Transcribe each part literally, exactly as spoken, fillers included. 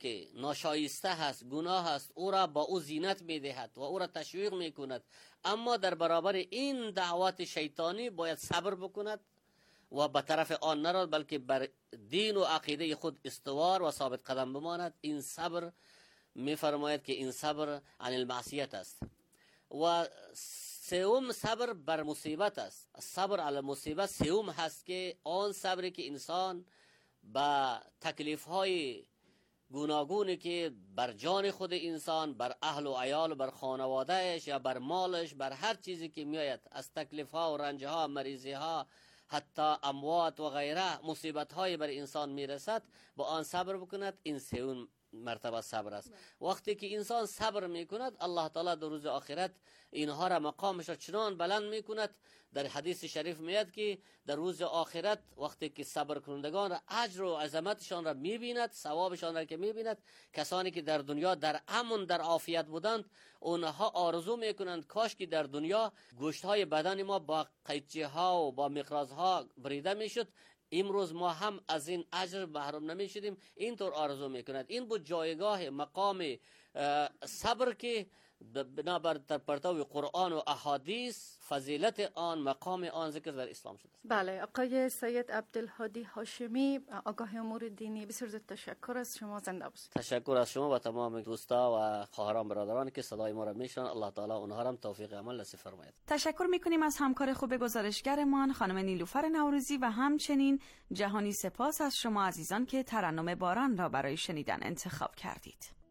که ناشایسته هست، گناه هست، او را با او زینت میدهد و او را تشویق میکند، اما در برابر این دعوات شیطانی باید صبر بکند و به طرف آن نرود، بلکه بر دین و عقیده خود استوار و ثابت قدم بماند. این صبر میفرماید که این صبر عن المعصیت است. و سوم صبر بر مصیبت است. صبر علی مصیبت سوم هست که آن صبری که انسان با تکلیف های گوناگونی که بر جان خود انسان، بر اهل و عیال، بر خانوادهش یا بر مالش، بر هر چیزی که میآید از تکلیف ها و رنج ها، مریضی ها، حتی اموات و غیره مصیبت های بر انسان میرسد، با آن صبر بکند. این سوم مرتبه صبر است. وقتی که انسان صبر میکند، الله تعالی در روز آخرت اینها را مقامش را چنان بلند میکند. در حدیث شریف میاد که در روز آخرت وقتی که صبر کنندگان را اجر و عظمتشان را میبیند، ثوابشان را که میبیند، کسانی که در دنیا در امن در عافیت بودند، اونها آرزو میکنند کاش که در دنیا گوشت های بدن ما با قیچی ها و با مقراض ها بریده میشد، امروز ما هم از این اجر محروم نمی شدیم. اینطور آرزو میکند. این بود جایگاه مقام صبر که بنابر در پرتو قرآن و احادیث فضیلت آن، مقام آن ذکر در اسلام شده است. بله، آقای سید عبدالهادی هاشمی، آگاه امور دینی، بسیار زیاد تشکر از شما. زنده باشید. تشکر از شما و تمام دوستا و خواهران برادران که صدای ما را میشنن. الله تعالی اونها را توفیق عمل نصیب فرماید. تشکر میکنیم از همکار خوب گزارشگرمان خانم نیلوفر نوروزی و همچنین جهانی سپاس از شما عزیزان که ترنم باران را برای شنیدن انتخاب کردید.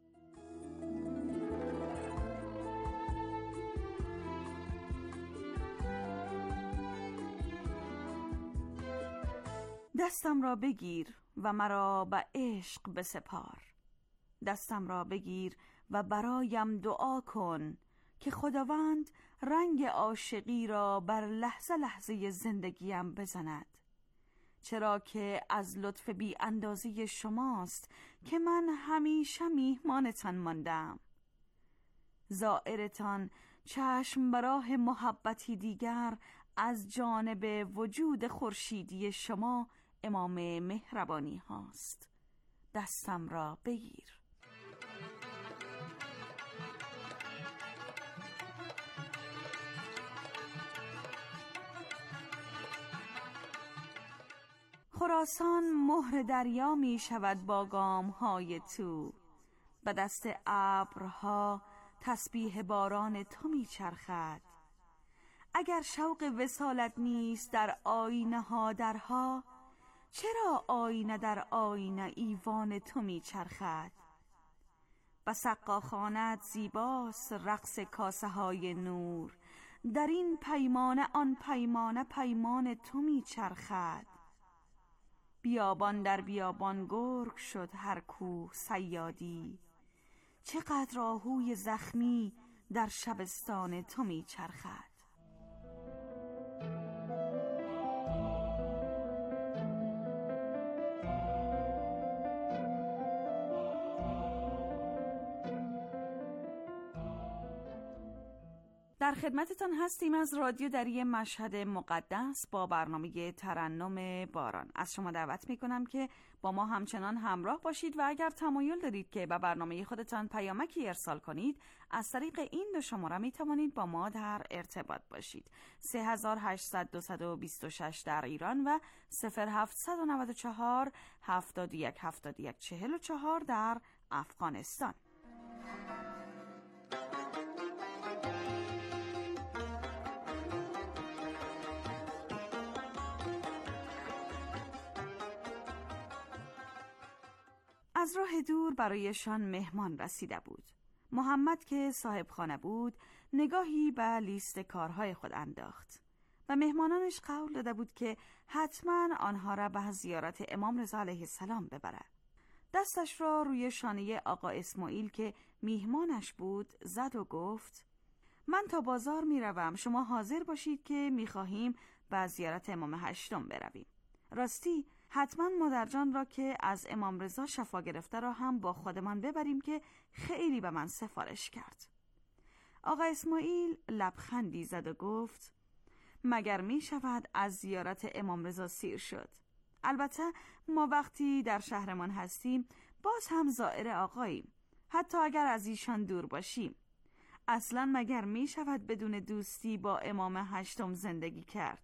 دستم را بگیر و مرا به عشق بسپار، دستم را بگیر و برایم دعا کن که خداوند رنگ عاشقی را بر لحظه لحظه زندگیم بزند، چرا که از لطف بی اندازه شماست که من همیشه میهمانتان ماندم. زائرتان چشم براه محبتی دیگر از جانب وجود خورشیدی شما امام مهربانی هاست. دستم را بگیر. خراسان مهر دریا می شود با گام های تو، به دست ابرها تسبیح باران تو می چرخد. اگر شوق وصالت نیست در آینه ها درها، چرا آینه در آینه ایوان تو می چرخد؟ و سقا خانت زیباست رقص کاسه های نور، در این پیمانه آن پیمانه پیمان تو می چرخد. بیابان در بیابان گرگ شد هر کوه صیادی، چقدر آهوی زخمی در شبستان تو می چرخد. در خدمتتان هستیم از رادیو دری مشهد مقدس با برنامه ترنم باران. از شما دعوت میکنم که با ما همچنان همراه باشید و اگر تمایل دارید که به برنامه خودتان پیامکی ارسال کنید، از طریق این دو شماره میتوانید با ما در ارتباط باشید: سه هزار و هشتصد و بیست و شش در ایران و صفر هفتصد و نود و چهار هفتاد و یک هفتاد و یک چهل و چهار در افغانستان. از راه دور برایشان مهمان رسیده بود. محمد که صاحب خانه بود نگاهی به لیست کارهای خود انداخت و مهمانانش قول داده بود که حتما آنها را به زیارت امام رضا علیه السلام ببرد. دستش را روی شانه آقا اسماعیل که میهمانش بود زد و گفت: من تا بازار می روم، شما حاضر باشید که می خواهیم به زیارت امام هشتم برویم. راستی حتما مادرجان را که از امام رضا شفا گرفته را هم با خودمان ببریم که خیلی به من سفارش کرد. آقا اسماعیل لبخندی زد و گفت: مگر می شود از زیارت امام رضا سیر شد؟ البته ما وقتی در شهرمان هستیم باز هم زائر آقاییم، حتی اگر از ایشان دور باشیم. اصلا مگر می شود بدون دوستی با امام هشتم زندگی کرد؟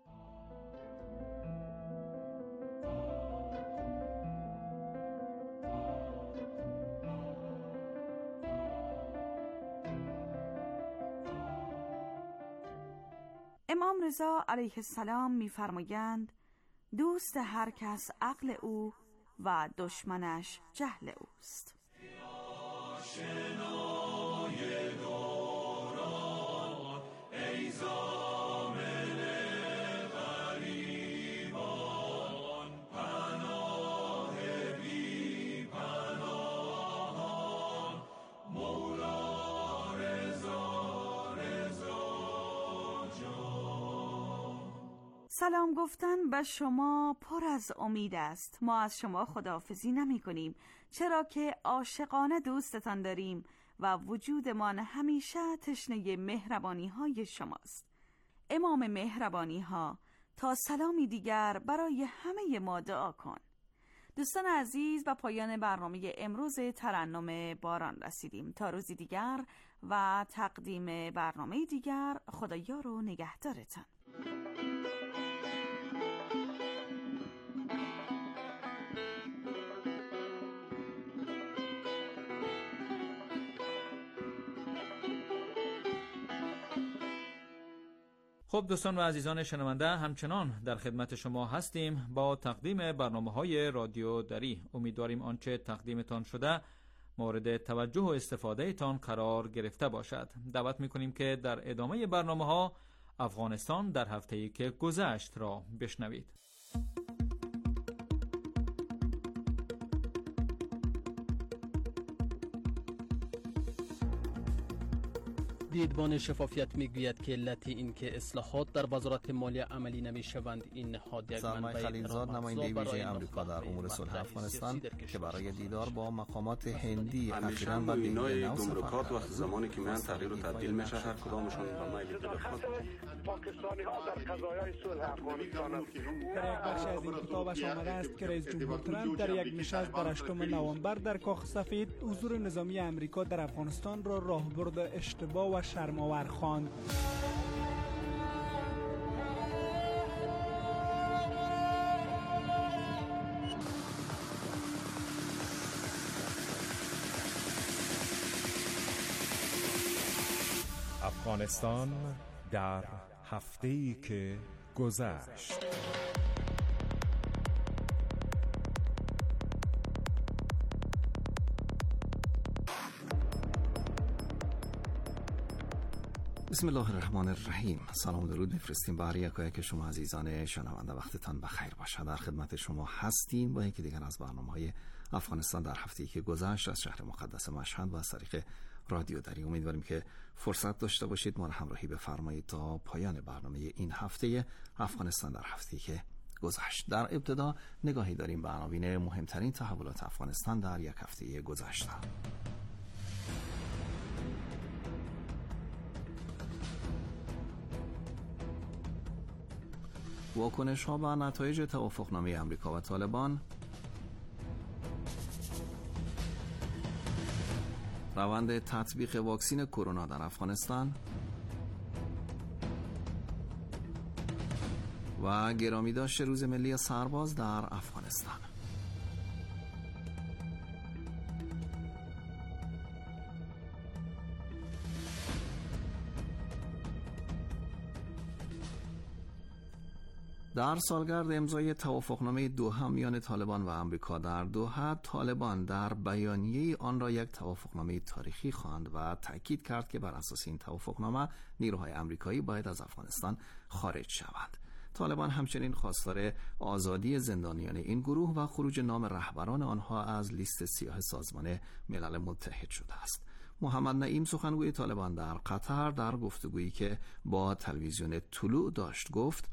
امام رضا علیه السلام می‌فرمایند دوست هر کس عقل او و دشمنش جهل اوست. سلام گفتن به شما پر از امید است. ما از شما خداحافظی نمی کنیم، چرا که عاشقانه دوستتان داریم و وجودمان همیشه تشنه مهربانی های شماست. امام مهربانی ها، تا سلامی دیگر برای همه ما دعا کن. دوستان عزیز، به پایان برنامه امروز ترنم باران رسیدیم. تا روزی دیگر و تقدیم برنامه دیگر، خدایار و نگهدارتان. خب دوستان و عزیزان شنونده، همچنان در خدمت شما هستیم با تقدیم برنامه‌های رادیو دری. امیدواریم آنچه تقدیمتان شده مورد توجه و استفاده تان قرار گرفته باشد. دعوت می‌کنیم که در ادامه برنامه‌ها افغانستان در هفته‌ای که گذشت را بشنوید. دیدبان شفافیت میگوید که علت این که اصلاحات در وزارت مالیه عملی نمیشوند این نهاد یک سرمای خلیلزاد نماینده ویژه آمریکا در امور صلح افغانستان که برای دیدار با مقامات هندی اخیراً به اینای گمرکات وقت زمانی که میان تغییر و تبدیل میشه هر کدامشون به میل دل خود پاکستانی ها در قضایای صلح افغانستان است. در یک بخش از این کتابش آمده است که رئیس جمهور ترامپ در یک نشست در هشتم نوامبر در کاخ سفید حضور نظامی آمریکا در افغانستان را راهبرد اشتباه و شرم‌آور خواند. افغانستان در هفته‌ای که گذشت. بسم الله الرحمن الرحیم. سلام و درود میفرستیم بر یکایک شما عزیزان شنونده. وقتتان بخیر باشه. در خدمت شما هستیم با یکی دیگر از برنامه‌های افغانستان در هفته‌ای که گذشت از شهر مقدس مشهد و از طریق رادیو دری. امیدواریم که فرصت داشته باشید ما را همراهی بفرمایید تا پایان برنامه این هفته افغانستان در هفته‌ای که گذشت. در ابتدا نگاهی داریم به عناوین مهمترین تحولات افغانستان در یک هفته گذشته. واکنش ها به نتایج توافقنامه آمریکا و طالبان، روند تطبیق واکسن کرونا در افغانستان و گرامی داشت روز ملی سرباز در افغانستان. در سالگرد امضای توافقنامه دوحه میان طالبان و آمریکا در دوحه، طالبان در بیانیه آن را یک توافقنامه تاریخی خواند و تأکید کرد که بر اساس این توافقنامه نیروهای آمریکایی باید از افغانستان خارج شوند. طالبان همچنین خواستار آزادی زندانیان این گروه و خروج نام رهبران آنها از لیست سیاه سازمان ملل متحد شده است. محمد نعیم سخنگوی طالبان در قطر در گفتگویی که با تلویزیون طلوع داشت گفت: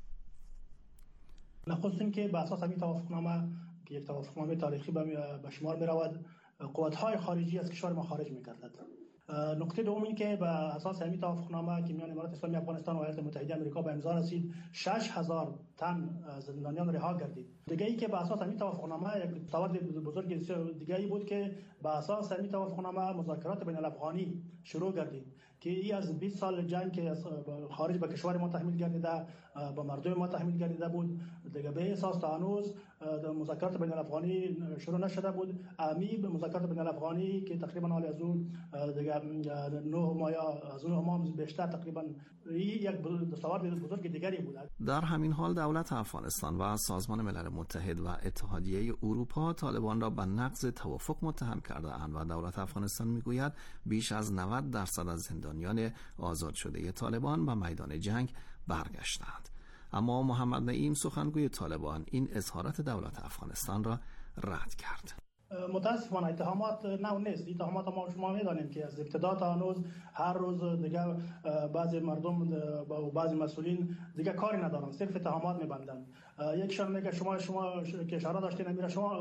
نخست اینکه به اساس همین توافقنامه که یک توافقنامه تاریخی به شمار می رود، قوت‌های خارجی از کشور ما خارج می‌گردد نکته دوم این که به اساس همین توافقنامه که میان امارات اسلامی افغانستان و ایالات متحده آمریکا به امضا رسید، شش هزار تن زندانیان رها گردید. دیگه ای که به اساس همین توافقنامه یک تورد بزرگ دیگه ای بود که به اساس همین توافقنامه مذاکرات بین الافغانی شروع گردید که ای از بیست سال جنگ که خارج به کشور ما تحمیل گردیده، به مردم ما تحمیل گردیده بود، دیگه به اساس تا هنوز مذاکرات بین الافغانی شروع نشده بود. امی به مذاکرات بین الافغانی که تقریبا حالی از اون دیگه نه ماه از اون هم بیشتر تقریبا یک دستاورد بزرگ دیگری بود. در همین حال دولت افغانستان و سازمان ملل متحد و اتحادیه اروپا طالبان را به نقض توافق متهم کرده‌اند و دولت افغانستان میگوید بیش از نود درصد از زندانیان آزاد شده طالبان به میدان جنگ برگشتند. اما محمد نعیم سخنگوی طالبان این اظهارات دولت افغانستان را رد کرد. متاسفانه اتهامات نو نیست. اتهامات ما شما میدانیم که از ابتدا تا هنوز هر روز دیگه بعضی مردم و بعضی مسئولین دیگه کاری ندارن، صرف اتهامات میبندن. یکشان میگه شما شما که اشاره داشتین میره شما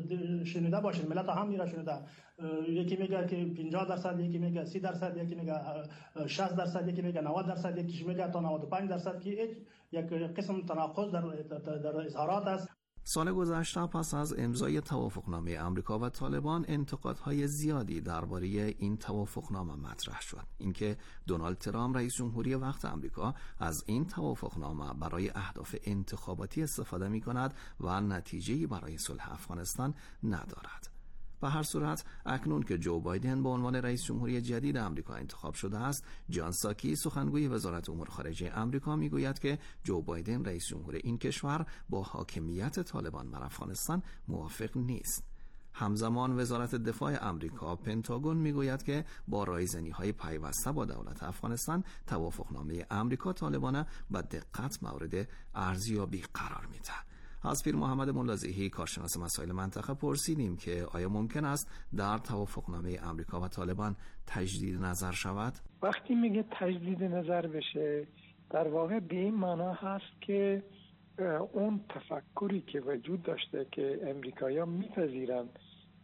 شنیده باشین، ملت هم میره شنیده. یکی میگه که پنجاه درصد، یکی میگه سی درصد، یکی میگه شصت درصد، یکی میگه نود درصد، یکی میگه تا نود و پنج درصد که یک قسم تناقض در در اظهارات است. سال گذشته پس از امضای توافقنامه آمریکا و طالبان انتقادهای زیادی درباره این توافقنامه مطرح شد. اینکه دونالد ترامپ رئیس جمهوری وقت آمریکا از این توافقنامه برای اهداف انتخاباتی استفاده می‌کند و نتیجه‌ای برای صلح افغانستان ندارد. به هر صورت اکنون که جو بایدن به عنوان رئیس جمهوری جدید آمریکا انتخاب شده است، جان ساکی سخنگوی وزارت امور خارجه آمریکا میگوید که جو بایدن رئیس جمهور این کشور با حاکمیت طالبان بر افغانستان موافق نیست. همزمان وزارت دفاع آمریکا پنتاگون میگوید که با رایزنی‌های پیوسته با دولت افغانستان توافقنامه آمریکا طالبان به دقت مورد ارزیابی قرار می‌دهد. از پیر محمد ملازیحی کارشناس مسائل منطقه پرسیدیم که آیا ممکن است در توافقنامه آمریکا و طالبان تجدید نظر شود؟ وقتی میگه تجدید نظر بشه، در واقع به این معنا هست که اون تفکری که وجود داشته که امریکایی‌ها میپذیرند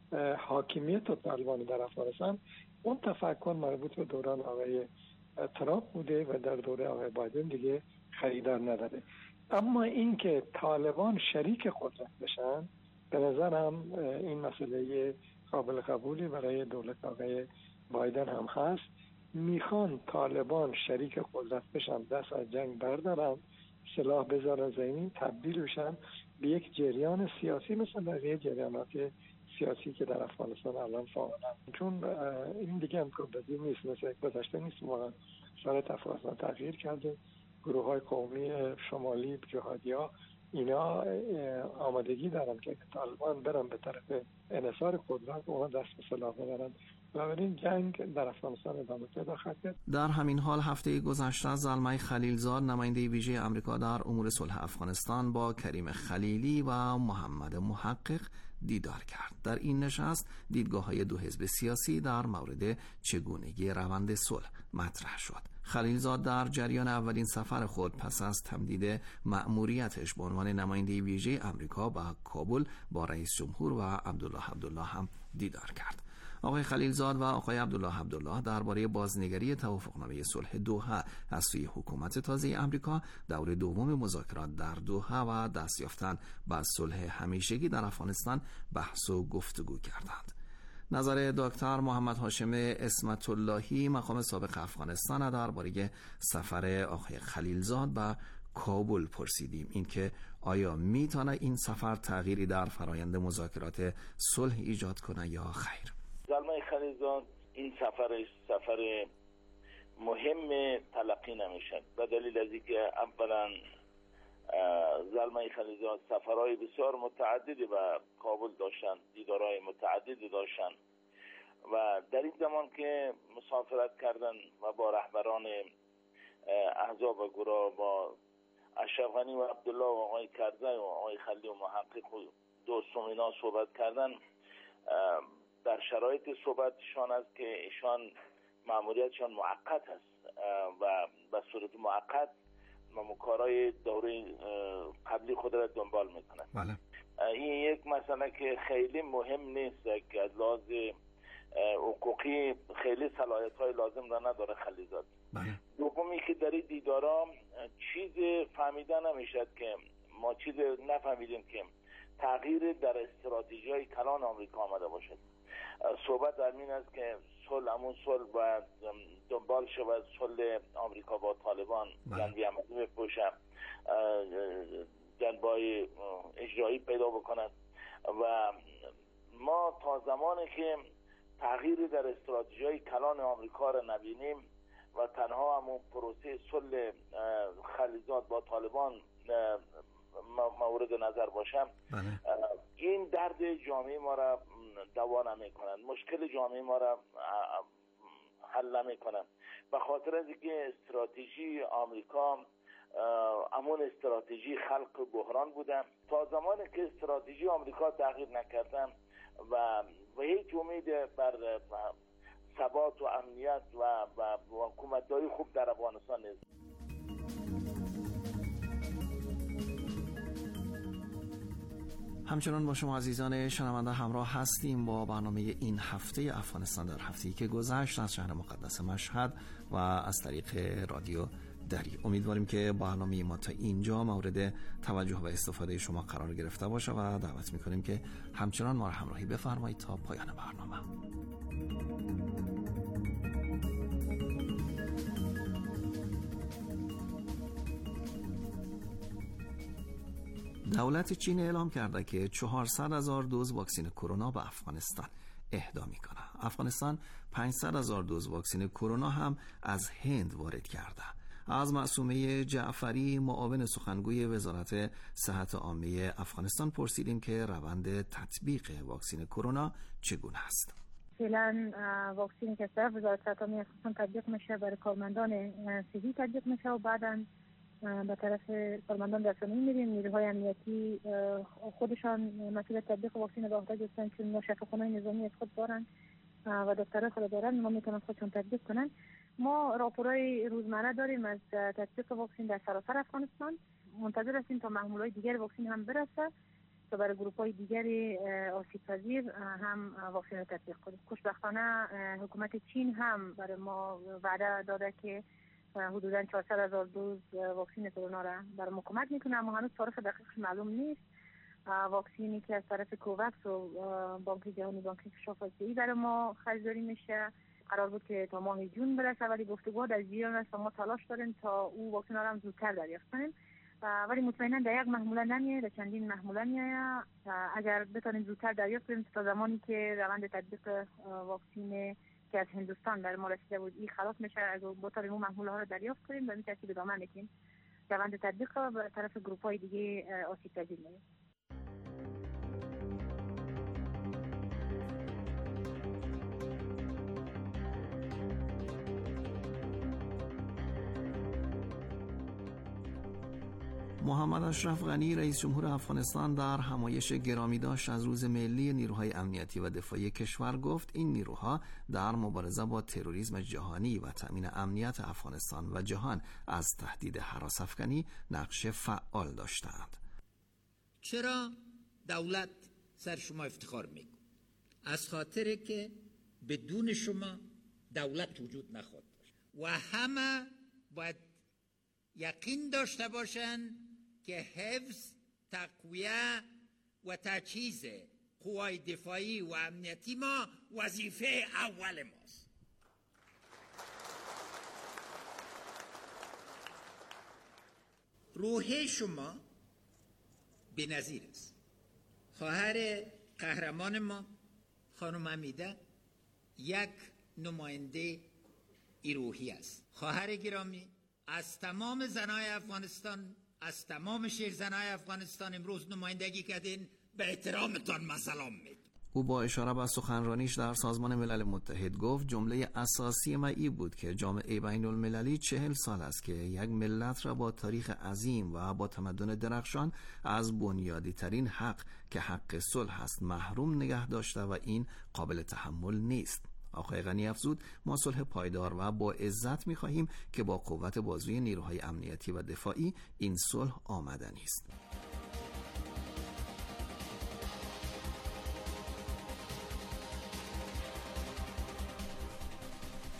حاکمیت طالبان در افغانستان، اون تفکر مربوط به دوران آقای ترامپ بوده و در دوره آقای بایدن دیگه خریدار نداره. اما اینکه طالبان شریک قدرت بشن، به نظرم این مسئله قابل قبولی برای دولت آقای بایدن هم هست. میخوان طالبان شریک قدرت بشن، دست از جنگ بردارن، سلاح بذارن زمین، تبدیل بشن به یک جریان سیاسی مثل بقیه جریانات سیاسی که در افغانستان الان فعالن. چون این دیگه امکان پذیر نیست، مثل گذشته نیست. واقعا شرایط افغانستان تغییر کرده. گروه های قومی شمالی جهادی‌ها اینا آمادگی دارن که طالبان برن به طرف انحصار قدرت و اون دست به سلاح ببرن. بنابراین جنگ در افغانستان ادامه پیدا خواهد کرد. در همین حال هفته گذشته زلمه خلیلزاد نماینده ویژه آمریکا در امور صلح افغانستان با کریم خلیلی و محمد محقق دیدار کرد. در این نشست دیدگاه‌های دو حزب سیاسی در مورد چگونگی روند صلح مطرح شد. خلیلزاد در جریان اولین سفر خود پس از تمدید مأموریتش به عنوان نماینده ویژه آمریکا به کابل با رئیس جمهور و عبدالله عبدالله هم دیدار کرد. آقای خلیلزاد و آقای عبدالله عبدالله درباره بازنگری توافقنامه صلح دوحه از سوی حکومت تازه آمریکا، دور دوم مذاکرات در دوحه و دست یافتن به صلح همیشگی در افغانستان بحث و گفتگو کردند. نظر دکتر محمد هاشم اسمت اللهی مقام سابق افغانستان درباره سفر آقای خلیلزاد به کابل پرسیدیم. اینکه آیا میتونه این سفر تغییری در فرایند مذاکرات صلح ایجاد کنه یا خیر؟ زلمه خلیلزاد این سفرش سفر مهم تلقی نمیشد به دلیل از اینکه اولا زلمه خلیلزاد سفرهای بسیار متعددی به کابل داشتن، دیدارهای متعددی داشتن و در این زمان که مسافرت کردن و با رهبران احزاب و گروه با اشرف غنی و عبدالله و آقای کرزی و آقای خلیلی و محقق و دوستم اینا صحبت کردن، در شرایط صحبتشان است که ایشان مأموریتشان موقت است و به صورت موقت کارهای دوره قبلی خود را دنبال میکنند. بله. این یک مسئله که خیلی مهم نیست که از لحاظ حقوقی خیلی صلاحیت‌های لازم را نداره خلیزات. دومی که در این دیدارا چیز فهمیده نمیشد که ما چیز نفهمیدیم که تغییر در استراتژی‌های کلان آمریکا آمده باشد. صحبت در این است که صلح همون صلح باید دنبال شود، صلح آمریکا با طالبان جنبی عملی بپوشه، جنبای اجرایی پیدا بکند و ما تا زمانی که تغییری در استراتژی‌های کلان آمریکا را نبینیم و تنها همون پروسه صلح خلیزات با طالبان مورد نظر باشم، این درد جامعه ما را دوا نمی کنند، مشکل جامعه ما را حل نمی کنند. به خاطر از اینکه استراتژی آمریکا همون استراتژی خلق بحران بوده، تا زمانی که استراتژی آمریکا تغییر نکردن و و هیچ امید بر ثبات و امنیت و و حکومت‌داری خوب در افغانستان نیست. همچنان با شما عزیزان شنونده همراه هستیم با برنامه این هفته افغانستان در هفته‌ای که گذشت از شهر مقدس مشهد و از طریق رادیو دری. امیدواریم که برنامه ما تا اینجا مورد توجه و استفاده شما قرار گرفته باشه و دعوت می‌کنیم که همچنان ما را همراهی بفرمایید تا پایان برنامه. دولت چین اعلام کرده که چهارصد هزار دوز واکسن کرونا به افغانستان اهدا میکنه. افغانستان پانصد هزار دوز واکسن کرونا هم از هند وارد کرده. از معصومه جعفری معاون سخنگوی وزارت صحت عامه افغانستان پرسیدیم که روند تطبیق واکسن کرونا چگونه است. فعلا واکسنی که طرف وزارت صحت عامه افغانستان تطبیق میشه برای کارمندان صحی تطبیق میشه و بعداً به طرف کارمندان رسانه‌ای میریم. نیروهای امنیتی خودشان مسئولیت تطبیق واکسن به عهده گرفتن، چون ما شفاخانه‌های نظامی از خود دارن و دکترها خود دارن، ما میتونن خودشون تطبیق کنن. ما راپورهای روزمره داریم از تطبیق واکسن در سراسر افغانستان. منتظر هستیم تا محمولهای دیگر واکسن هم برسه تا برای گروپ‌های دیگر آسیب پذیر هم واکسن رو تطبیق کنیم. خوشبختانه حکومت چین هم برای ما وعده داده که حدوداً چهارصد هزار دوز واکسن کرونا را برای ما کمک میکنه، اما هنوز تاریخ دقیقش معلوم نیست. واکسینی که از طرف کووکس و بانک جهانی، بانک انکشاف آسیایی برای ما خریداری میشه، قرار بود که تا ماه جون برسه، ولی گفتگوها در جریان است و ما تلاش داریم تا او واکسن را هم زودتر دریافت کنیم، ولی مطمئنا در یک محموله نمیه، در چندین محموله میایه. اگر بتونیم زودتر دریافت کنیم تا زمانی که روند تطبیق واکسن که از هندوستان در ما رسیده بود این خلاص میشه، اگر بتونیم اون محموله ها رو دریافت کنیم به این ترتیب ادامه میدیم روند تطبیق و به طرف گروپ های دیگه آسیب پذیر میشه. محمد اشرف غنی رئیس جمهور افغانستان در همایش گرامی داشت از روز ملی نیروهای امنیتی و دفاعی کشور گفت این نیروها در مبارزه با تروریسم جهانی و تأمین امنیت افغانستان و جهان از تهدید هراس افکنی نقش فعال داشتند. چرا دولت سر شما افتخار میکنه؟ از خاطر که بدون شما دولت وجود نخواهد داشت و همه باید یقین داشته باشند که حفظ، تقویه و تجهیز قوای دفاعی و امنیتی ما وظیفه اول ماست. روح شما بی‌نظیر است. خواهر قهرمان ما خانم حمیده یک نماینده ای روحی است. خواهر گرامی، از تمام زنای افغانستان، از تمام شیرزنای افغانستان امروز نمایندگی کردین، به احترامتان من سلام میدم. او با اشاره به سخنرانیش در سازمان ملل متحد گفت جمله اساسی ما ای بود که جامعه بین المللی چهل سال است که یک ملت را با تاریخ عظیم و با تمدن درخشان از بنیادی ترین حق که حق صلح است محروم نگه داشته و این قابل تحمل نیست. آقای غنی افزود ما صلح پایدار و با عزت می‌خواهیم که با قوت بازوی نیروهای امنیتی و دفاعی این صلح آمدنی است.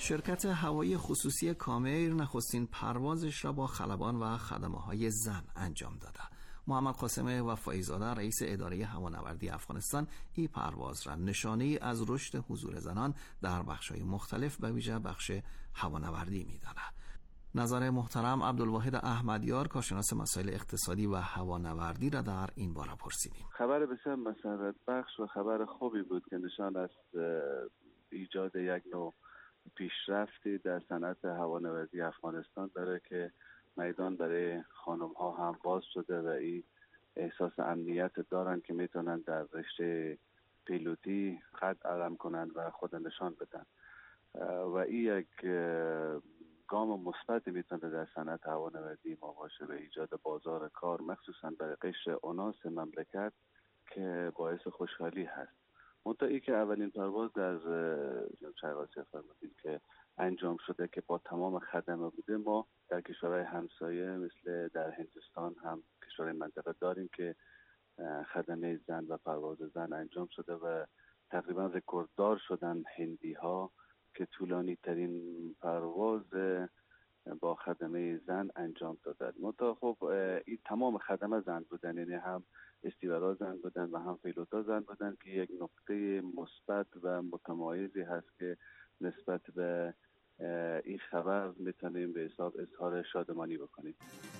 شرکت هوایی خصوصی کامیر نخستین پروازش را با خلبان و خدمه‌های زن انجام داده. محمد قاسم وفایی‌زاده رئیس اداره هوانوردی افغانستان این پرواز را نشانه‌ای از رشد حضور زنان در بخش‌های مختلف به ویژه بخش هوانوردی می‌داند. نظر محترم عبدالواحد احمدیار کارشناس مسائل اقتصادی و هوانوردی را در این باره پرسیدیم. خبر بسیار مسرت بخش و خبر خوبی بود که نشان از ایجاد یک نوع پیشرفتی در صنعت هوانوردی افغانستان داره که میدان برای خانم ها هم باز شده و این احساس امنیت دارن که میتونن در رشته پیلوتی قد علم کنن و خود نشان بدن و این یک گام مثبت میتونه در صنعت هوانوردی ما باشه به ایجاد بازار کار مخصوصا برای قشر اناس مملکت که باعث خوشحالی هست. منتها ای که اولین پرواز در چرخاسی فرمودید که انجام شده که با تمام خدمه بوده، ما در کشورهای همسایه مثل در هندوستان هم کشورهای منطقه داریم که خدمه زن و پرواز زن انجام شده و تقریبا رکورددار شدن هندی ها که طولانی ترین پرواز با خدمه زن انجام دادن. منتها خب این تمام خدمه زن بودن، یعنی هم استیورا زن بودن و هم پیلوتا زن بودن که یک نقطه مثبت و متمایزی هست که نسبت به این خبر میتونیم به حساب اظهار شادمانی بکنیم.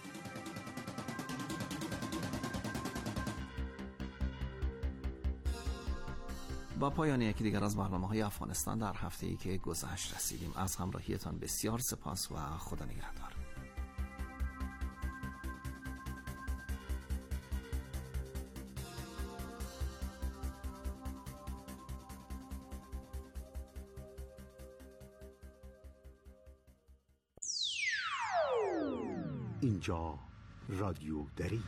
با پایان یکی دیگر از برنامه‌های افغانستان در هفته‌ای که گذشت رسیدیم. از همراهیتان بسیار سپاس و خدا نگهدار. اینجا رادیو دری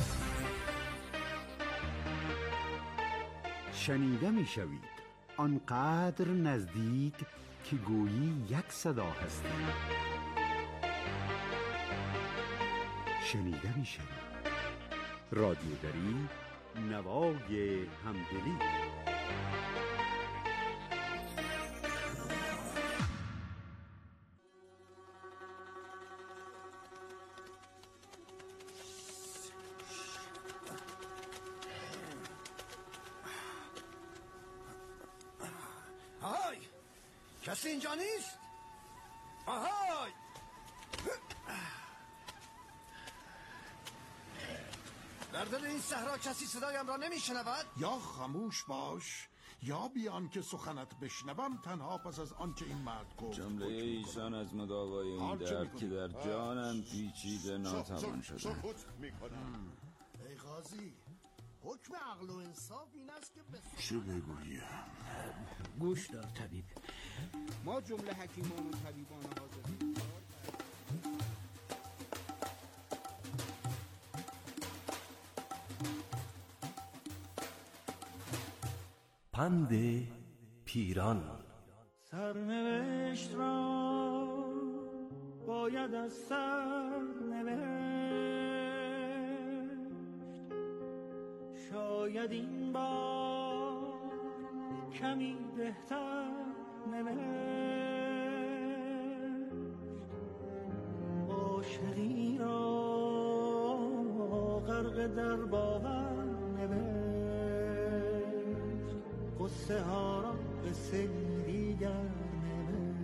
شنیده می شوید، آنقدر نزدیک که گویی یک صدا هستی. شنیده می شوید رادیو دری، نوای همدلی. کسی اینجا نیست؟ آهای! در دل این صحرا کسی صدایم را نمیشنود؟ یا خاموش باش یا بیان که سخنت بشنوم، تنها پس از آن که این مرد گفت. جمله ایشان از مداوای این درد که در جانم پیچیده ناتوان شده. سکوت میکنم. ای قاضی، حکم عقل و انصاف این است که چه بگویم؟ گوش دار طبیب، ما جمله حکیمان و طبیبان حاضرین پند پیران. سرنوشت را باید از سر نوشت، شاید این بار کمی بهتر نوشت. عاشقی را غرق در باور نوشت، قصه ها را قصه دیگر نوشت.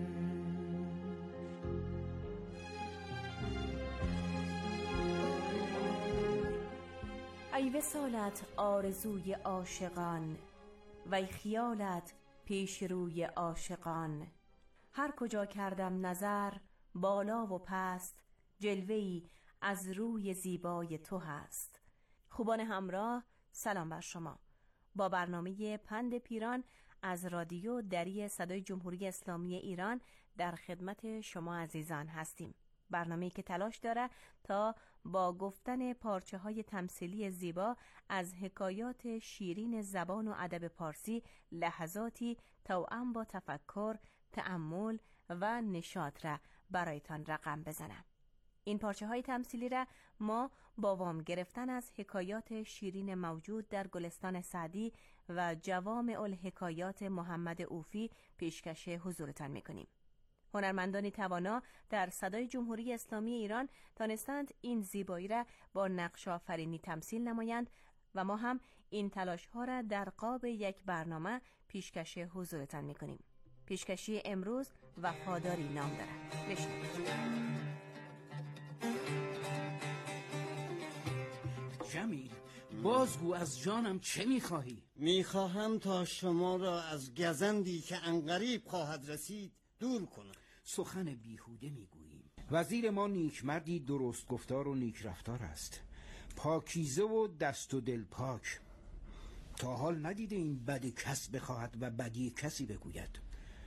ای وصالت آرزوی عاشقان، وی خیالت پیش روی عاشقان. هر کجا کردم نظر بالا و پست، جلوه‌ای از روی زیبای تو هست. خوبان همراه، سلام بر شما. با برنامه پند پیران از رادیو دری صدای جمهوری اسلامی ایران در خدمت شما عزیزان هستیم. برنامه‌ای که تلاش داره تا با گفتن پارچه های تمثیلی زیبا از حکایات شیرین زبان و ادب پارسی لحظاتی توأم با تفکر، تأمل و نشاط را برایتان رقم بزنم. این پارچه های تمثیلی را ما با وام گرفتن از حکایات شیرین موجود در گلستان سعدی و جوامع الحکایات محمد اوفی پیشکش حضورتان میکنیم. هنرمندان توانا در صدای جمهوری اسلامی ایران تانستند این زیبایی را با نقش آفرینی تمثیل نمایند و ما هم این تلاش ها را در قاب یک برنامه پیشکش حضورتان میکنیم. پیشکشی امروز وفاداری نام دارد. بشنوید. جمیل، بازگو از جانم چه میخواهی؟ میخواهم تا شما را از گزندی که عنقریب خواهد رسید دور کنم. سخن بیهوده میگوییم. وزیر ما نیکمردی درست گفتار و نیک رفتار است، پاکیزه و دست و دل پاک. تا حال ندیده این بد کس بخواهد و بدی کسی بگوید.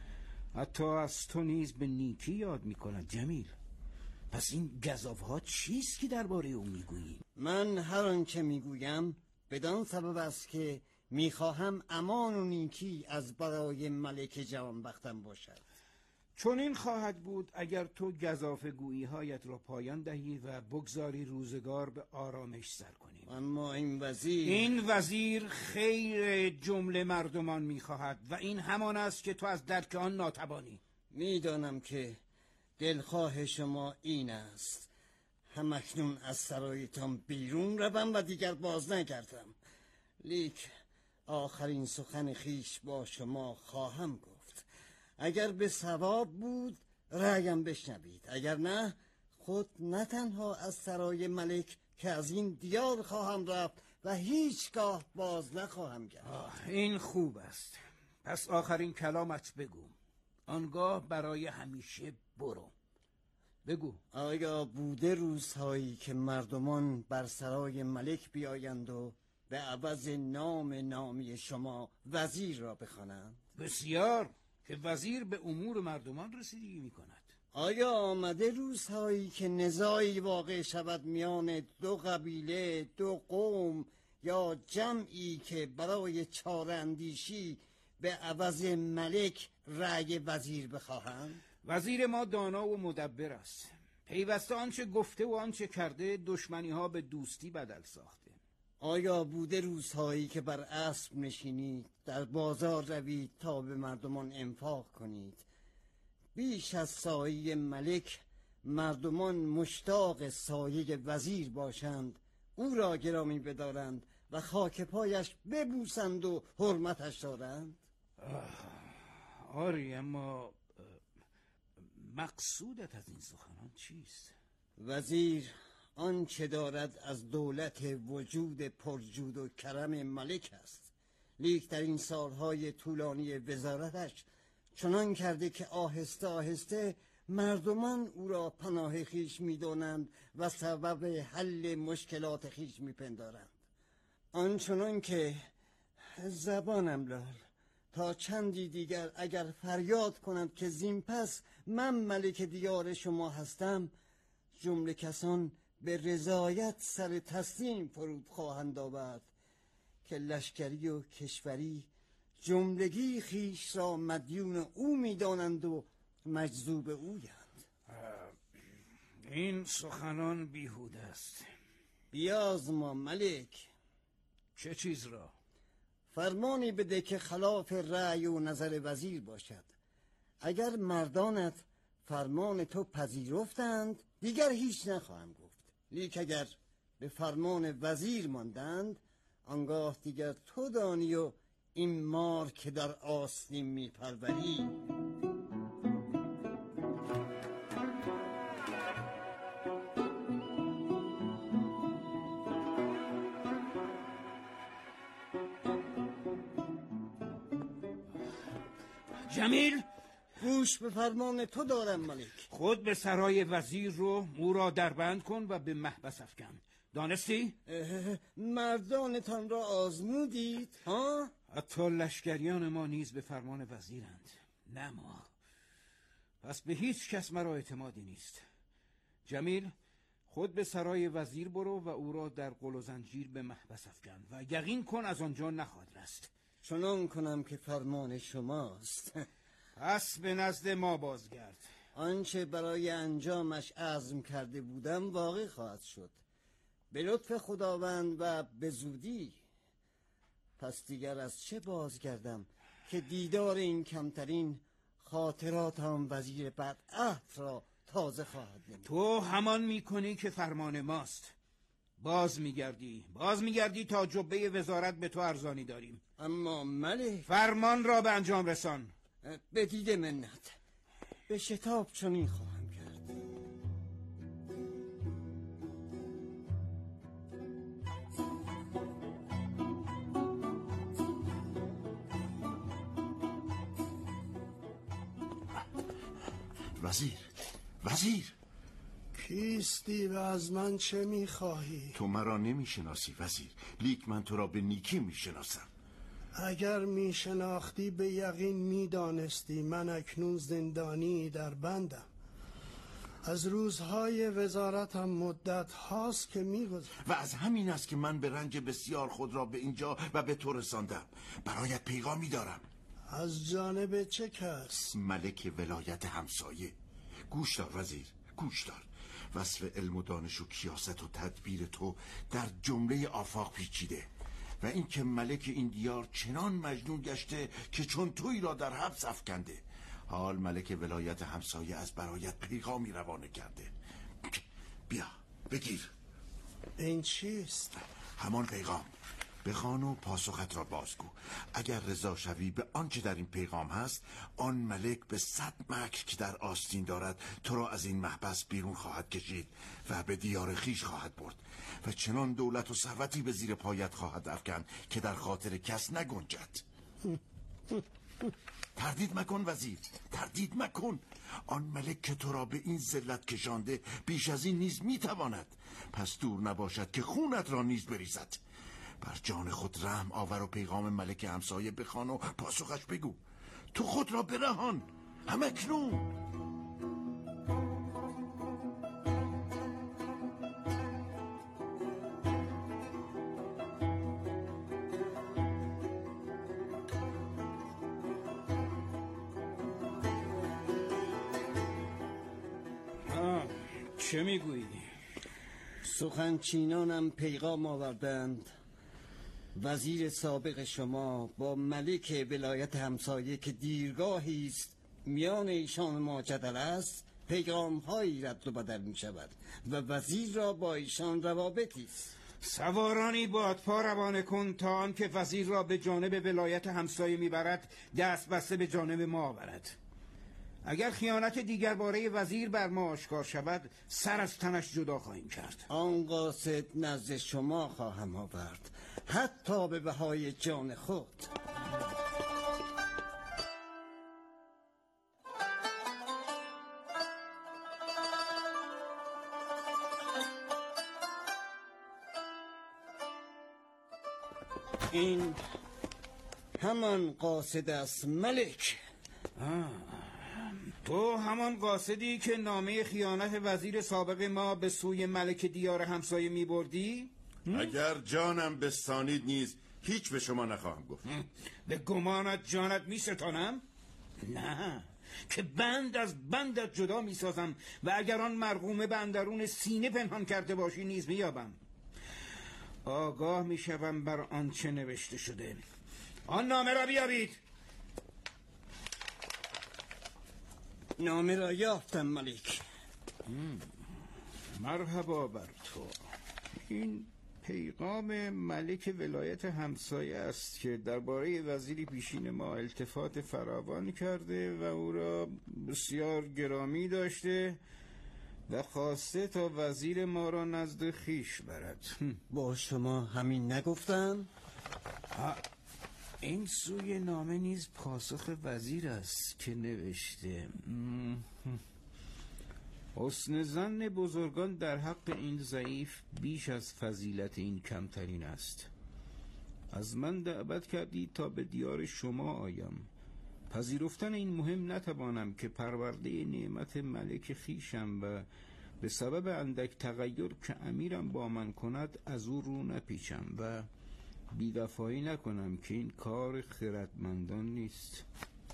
حتی از تو نیز به نیکی یاد میکند. جمیل، پس این گزاف‌ها چیست که درباره او میگویی؟ من هر آنچه میگویم بدان سبب است که میخواهم امان و نیکی از برای ملک جوانبختم باشد. چون این خواهد بود اگر تو گزافه گویی هایت را پایان دهی و بگذاری روزگار به آرامش سر کنیم. اما این وزیر این وزیر خیر جمله مردمان میخواهد و این همان است که تو از درک آن ناتوانی. میدانم که دلخواه شما این است همکنون از سرایتان بیرون روم و دیگر باز نگردم، لیک آخرین سخن خیش با شما خواهم گفت. اگر به ثواب بود رأیم بشنوید، اگر نه خود نه تنها از سرای ملک که از این دیار خواهم رفت و هیچگاه باز نخواهم گشت. این خوب است. پس آخرین کلامت بگو، آنگاه برای همیشه برو. بگو. آیا بوده روزهایی که مردمان بر سرای ملک بیایند و به عوض نام نامی شما وزیر را بخوانند؟ بسیار، که وزیر به امور مردمان رسیدگی می کند. آیا آمده روزهایی که نزاعی واقع شود میان دو قبیله، دو قوم یا جمعی که برای چاره اندیشی به عوض ملک رأی وزیر بخواهند؟ وزیر ما دانا و مدبر است. پیوسته آنچه گفته و آنچه کرده دشمنی ها به دوستی بدل ساخته. آیا بوده روزهایی که بر اسب نشینید، در بازار روید تا به مردمان انفاق کنید، بیش از سایه ملک مردمان مشتاق سایه وزیر باشند، او را گرامی بدارند و خاک پایش ببوسند و حرمتش دارند؟ آری، اما مقصودت از این سخنان چیست؟ وزیر آنچه دارد از دولت وجود پرجود و کرم ملک است، لیک در این سالهای طولانی وزارتش چنان کرده که آهسته آهسته مردمان او را پناه خیش می‌دانند و سبب حل مشکلات خیش می‌پندارند. آنچنان که زبانم لال تا چندی دیگر اگر فریاد کنند که زین پس من ملک دیار شما هستم، جمله کسان به رضایت سر تسلیم فرود خواهند آورد که لشکری و کشوری جملگی خیش را مدیون او میدانند و مجذوب اویند. این سخنان بیهوده است. بیازما ملک. چه چیز را؟ فرمانی بده که خلاف رأی و نظر وزیر باشد. اگر مردانت فرمان تو پذیرفتند دیگر هیچ نخواهم گفت، لیک اگر به فرمان وزیر ماندند آنگاه دیگر تو دانی و این مار که در آستین میپروری. جمیل، گوش به فرمان تو دارم ملک. خود به سرای وزیر رو او را دربند کن و به محبس افکن. دانستی؟ مردانتان را آزمودید ها؟ حتی لشکریان ما نیز به فرمان وزیرند، نه ما. پس به هیچ کس مرا اعتمادی نیست. جمیل، خود به سرای وزیر برو و او را در قل و زنجیر به محبس افکن و یقین کن از آنجا نخواهد رست. چنان کنم که فرمان شماست. پس به نزد ما بازگرد. آنچه برای انجامش عزم کرده بودم واقع خواهد شد، به لطف خداوند و به زودی. پس دیگر از چه بازگردم که دیدار این کمترین خاطرات آن وزیر بدعهد را تازه خواهد نمود. تو همان میکنی که فرمان ماست. باز میگردی باز میگردی تا جبه وزارت به تو ارزانی داریم. اما ملک، فرمان را به انجام رسان. به دید منت، به شتاب چنین خواهم کرد. وزیر وزیر کیستی و از من چه میخواهی؟ تو مرا نمیشناسی وزیر، لیک من تو را به نیکی میشناسم. اگر میشناختی به یقین میدانستی من اکنون زندانی در بندم. از روزهای وزارتم مدت هاست که میگذرد و از همین است که من به رنج بسیار خود را به اینجا و به تو رساندم. برایت پیغامی دارم. از جانب چه کس؟ ملک ولایت همسایه. گوش دار وزیر، گوش دار. وصف علم و دانش و کیاست و تدبیر تو در جمله آفاق پیچیده و این که ملک این دیار چنان مجنون گشته که چون توی را در حبس افکنده. حال ملک ولایت همسایه از برایت پیغامی روانه کرده. بیا بگیر. این چیست؟ همان پیغام. بخوان و پاسخت را بازگو. اگر رضا شوی به آنچه در این پیغام هست، آن ملک به صد مکر که در آستین دارد تو را از این محبس بیرون خواهد کشید و به دیار خیش خواهد برد و چنان دولت و ثروتی به زیر پایت خواهد افکند که در خاطر کس نگنجد. تردید مکن وزیر، تردید مکن. آن ملک که تو را به این ذلت کشانده بیش از این نیز میتواند. پس دور نباشد که خونت را نیز بریزد. بر جان خود رحم آور و پیغام ملک همسایه بخوان و پاسخش بگو. تو خود را برهان همکنون. چه میگویی؟ سخنچینانم پیغام آوردند وزیر سابق شما با ملک ولایت همسایه که دیرگاهی است میان ایشان ما جدل است پیغام هایی رد و بدل می شود و وزیر را با ایشان روابطی است. سوارانی بادپا روانه کن تا آن که وزیر را به جانب ولایت همسایه میبرد دست بسته به جانب ما آورد. اگر خیانت دیگر باره وزیر بر ما آشکار شود سر از تنش جدا خواهیم کرد. آن قاصد نزد شما خواهم آورد، حتی به بهای جان خود. این همان قاصد است ملک. آه. تو همان قاصدی که نامه خیانت وزیر سابق ما به سوی ملک دیار همسایه می بردی؟ اگر جانم بستانید نیز هیچ به شما نخواهم گفت. به گمانت جانت می ستانم؟ نه، که بند از بندت جدا می سازم و اگر آن مرغومه به اندرون سینه پنهان کرده باشی نیز می یابم. آگاه می شوم بر آنچه نوشته شده. آن نامه را بیابید. نامه را یافتم ملک. مرحبا بر تو. این پیغام ملک ولایت همسایه است که درباره وزیری پیشین ما التفات فراوان کرده و او را بسیار گرامی داشته و خواسته تا وزیر ما را نزد خیش برد. با شما همین نگفتم؟ این سوی نامه نیز پاسخ وزیر است که نوشته حسن ظن بزرگان در حق این ضعیف بیش از فضیلت این کمترین است. از من دعوت کردی تا به دیار شما آیم. پذیرفتن این مهم نتوانم که پرورده نعمت ملک خیشم و به سبب اندک تغییر که امیرم با من کند از او رو نپیچم و بی‌وفایی نکنم که این کار خردمندان نیست.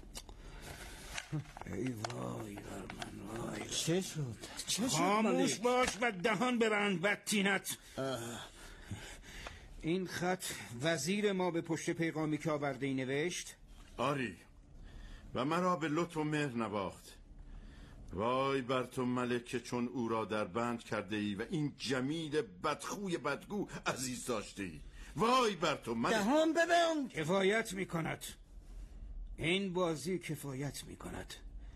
ای وای بر من وای. چه شد؟ چه شد؟ خاموش باش و دهان ببند بدتینت. این خط وزیر ما به پشت پیغامی که آورده ای نوشت؟ آری، و مرا به لطف و مهر نواخت. وای بر تو ملک که چون او را در بند کرده ای و این جمیل بدخوی بدگو عزیز داشته ای. وای بر تو ملک. دهان ببند. کفایت می کند، این بازی کفایت می کند.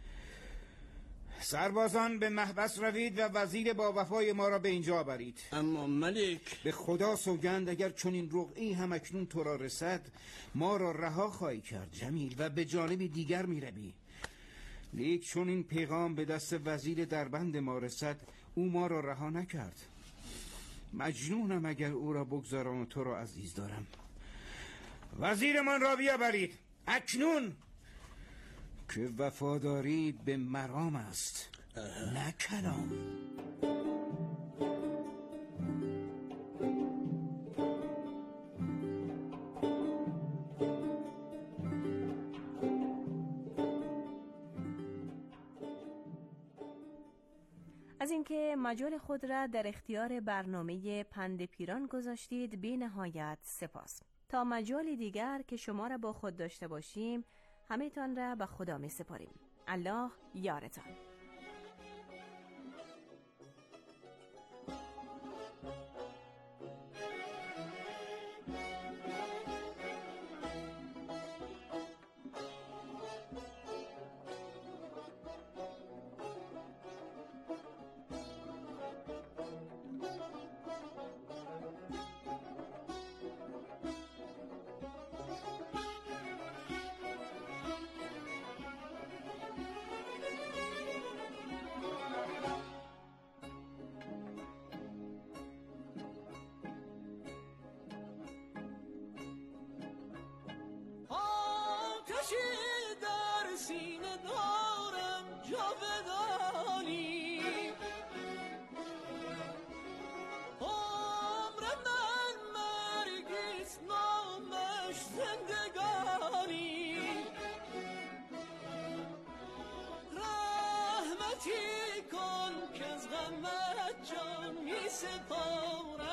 سربازان به محبس روید و وزیر با وفای ما را به اینجا برید. اما ملک، به خدا سوگند اگر چون این رقعی هم اکنون تو را رسد، ما را رها خواهی کرد جمیل و به جانب دیگر می روی. لیک چون این پیغام به دست وزیر در بند ما رسد، او ما را رها نکرد. مجنونم اگر او را بگذارم و تو را عزیز دارم. وزیرمان را بیاورید اکنون، که وفاداری به مرام است نه کلام. از اینکه مجال خود را در اختیار برنامه پند پیران گذاشتید بی نهایت سپاس. تا مجال دیگر که شما را با خود داشته باشیم، همه تان را به خدا می سپاریم. الله یارتان. در سینه دارم جاودانی، عمر من مرگیست نامش زندگانی. رحمتی کن که از غمت جان می سپارم.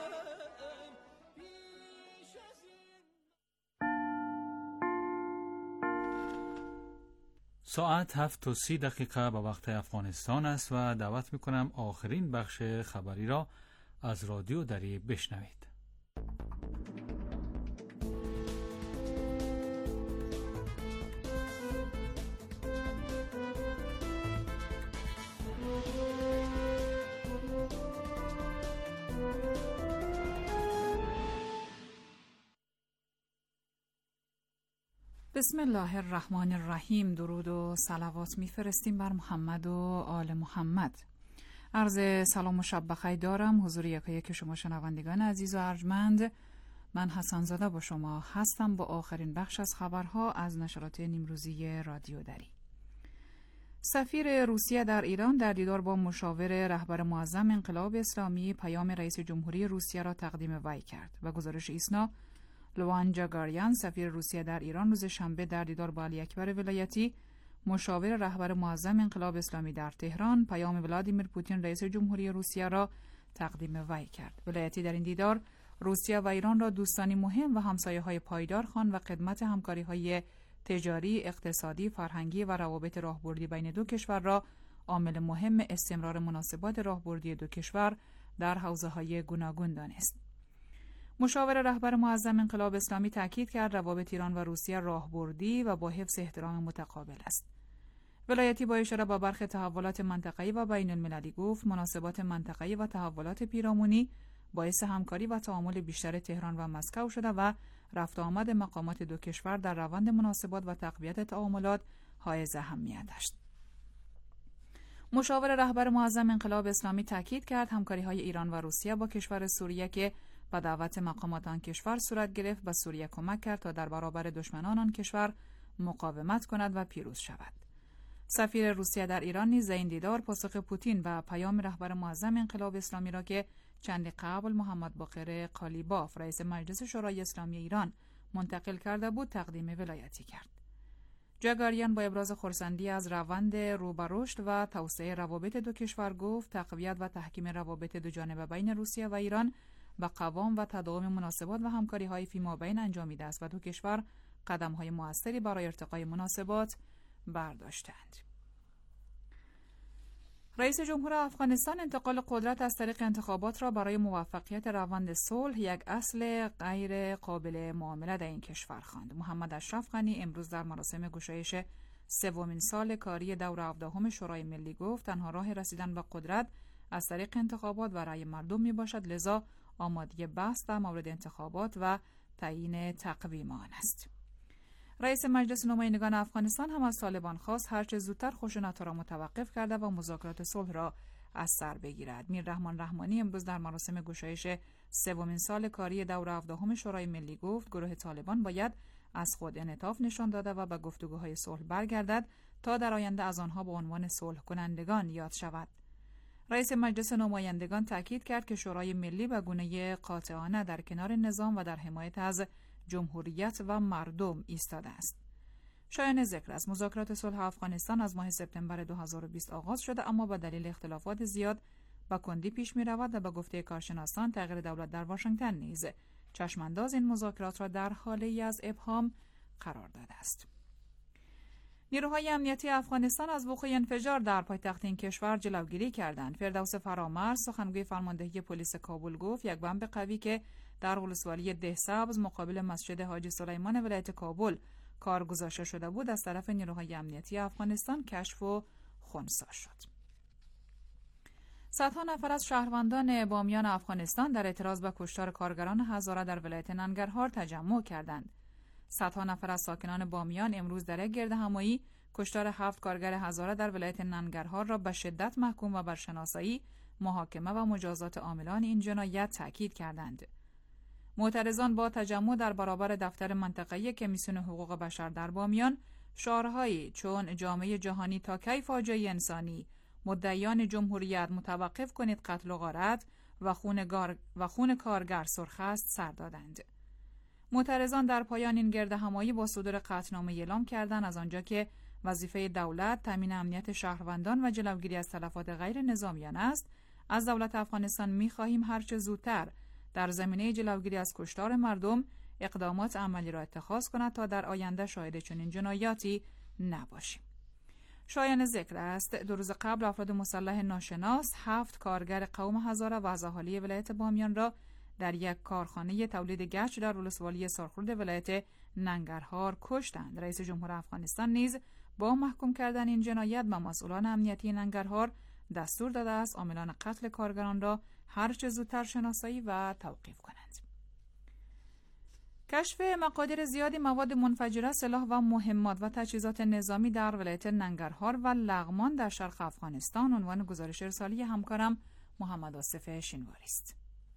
ساعت هفت و سی دقیقه به وقت افغانستان است و دعوت میکنم آخرین بخش خبری را از رادیو دری بشنوید. بسم الله الرحمن الرحیم. درود و صلوات میفرستیم بر محمد و آل محمد. عرض سلام و شب بخیر دارم حضور یکایک که شما شنوندگان عزیز و ارجمند. من حسن زاده با شما هستم با آخرین بخش از خبرها از نشرات نیمروزی رادیو دری. سفیر روسیه در ایران در دیدار با مشاور رهبر معظم انقلاب اسلامی پیام رئیس جمهوری روسیه را تقدیم وی کرد و گزارش ایسنا، لوان جاگاریان سفیر روسیه در ایران روز شنبه در دیدار با علی اکبر ولایتی مشاور رهبر معظم انقلاب اسلامی در تهران پیام ولادیمیر پوتین رئیس جمهوری روسیه را تقدیم وی کرد. ولایتی در این دیدار روسیه و ایران را دوستانی مهم و همسایه‌های پایدار خواند و خدمت همکاری‌های تجاری، اقتصادی، فرهنگی و روابط راهبردی بین دو کشور را عامل مهم استمرار مناسبات راهبردی دو کشور در حوزه‌های گوناگون دانست. مشاور رهبر معظم انقلاب اسلامی تاکید کرد روابط ایران و روسیه راهبردی و با حفظ احترام متقابل است. ولایتی با اشاره به برخی تحولات منطقه‌ای و بین المللی گفت مناسبات منطقه‌ای و تحولات پیرامونی باعث همکاری و تعامل بیشتر تهران و مسکو شده و رفت و آمد مقامات دو کشور در روند مناسبات و تقویت تعاملات حائز اهمیت است. مشاور رهبر معظم انقلاب اسلامی تاکید کرد همکاری‌های ایران و روسیه با کشور سوریه که با دعوت مقامات آن کشور صورت گرفت به سوریه کمک کرد تا در برابر دشمنان آن کشور مقاومت کند و پیروز شود. سفیر روسیه در ایران نیز این دیدار پاسخ پوتین و پیام رهبر معظم انقلاب اسلامی را که چندی قبل محمد باقر قالیباف رئیس مجلس شورای اسلامی ایران منتقل کرده بود تقدیم ولایتی کرد. جاگاریان با ابراز خرسندی از روند رو به رشد و توسعه روابط دو کشور گفت تقویت و تحکیم روابط دو جانبه بین روسیه و ایران با قوام و تداوم مناسبات و همکاری‌های فیمابین انجامیده است و دو کشور قدم‌های موثری برای ارتقای مناسبات برداشتند. رئیس جمهور افغانستان انتقال قدرت از طریق انتخابات را برای موفقیت روند صلح یک اصل غیر قابل معامله در این کشور خواند. محمد اشرف غنی امروز در مراسم گشایش سومین سال کاری دور هفدهم شورای ملی گفت تنها راه رسیدن به قدرت از طریق انتخابات و رأی مردم می باشد، لذا آمادگی بحث در مورد انتخابات و تعیین تقویم آن است. رئیس مجلس نمایندگان افغانستان هم از طالبان خواست هرچه زودتر خشونت‌ها را متوقف کرده و مذاکرات صلح را از سر بگیرد. میررحمان رحمانی امروز در مراسم گشایش سومین سال کاری دور هفدهم شورای ملی گفت گروه طالبان باید از خود انعطاف نشان داده و به گفتگوهای صلح برگردد تا در آینده از آنها به عنوان صلح کنندگان یاد شود. رئیس مجلس نمایندگان تاکید کرد که شورای ملی به گونه قاطعانه در کنار نظام و در حمایت از جمهوریت و مردم ایستاده است. شایان ذکر است مذاکرات صلح افغانستان از ماه سپتامبر دو هزار و بیست آغاز شده، اما با دلیل اختلافات زیاد به کندی پیش می رود و به گفته کارشناسان تغییر دولت در واشنگتن نیز چشمانداز این مذاکرات را در حاله از ابهام قرار داده است. نیروهای امنیتی افغانستان از وقوع انفجار در پایتخت این کشور جلوگیری کردند. فردوس فرامرز سخنگوی فرماندهی پلیس کابل گفت یک بمب قوی که در ولسوالی دهسبز مقابل مسجد حاجی سلیمان ولایت کابل کار گذاشته شده بود از طرف نیروهای امنیتی افغانستان کشف و خنثی شد. صدها نفر از شهروندان بامیان افغانستان در اعتراض به کشتار کارگران هزاره در ولایت ننگرهار تجمع کردند. صدها نفر از ساکنان بامیان امروز در یک گردهمایی کشتار هفت کارگر هزاره در ولایت ننگرهار را به شدت محکوم و بر شناسایی، محاکمه و مجازات عاملان این جنایت تاکید کردند. معترضان با تجمع در برابر دفتر منطقه‌ای کمیسیون حقوق بشر در بامیان شعارهایی چون جامعه جهانی تا کی فاجعه انسانی، مدعیان جمهوریت متوقف کنید قتل و غارت و خون, گار... و خون کارگر سرخ است سر دادند. معترضان در پایان این گردهمایی با صدور قطعنامه اعلام کردند از آنجا که وظیفه دولت تامین امنیت شهروندان و جلوگیری از تلفات غیر نظامیان است، از دولت افغانستان می‌خواهیم هرچه زودتر در زمینه جلوگیری از کشتار مردم اقدامات عملی را اتخاذ کند تا در آینده شاهد چنین جنایاتی نباشیم. شایان ذکر است دو روز قبل افراد مسلح ناشناس هفت کارگر قوم هزاره و از اهالی ولایت بامیان را در یک کارخانه تولید گچ در ولسوالی سرخورد ولایت ننگرهار کشتند. رئیس جمهور افغانستان نیز با محکوم کردن این جنایت به مسئولان امنیتی ننگرهار دستور داده است عاملان قتل کارگران را هرچه زودتر شناسایی و توقیف کنند. کشف مقادیر زیادی مواد منفجره، سلاح و مهمات و تجهیزات نظامی در ولایت ننگرهار و لغمان در شرق افغانستان عنوان گزارش ارسالی همکارم محمد آصف شینواری است.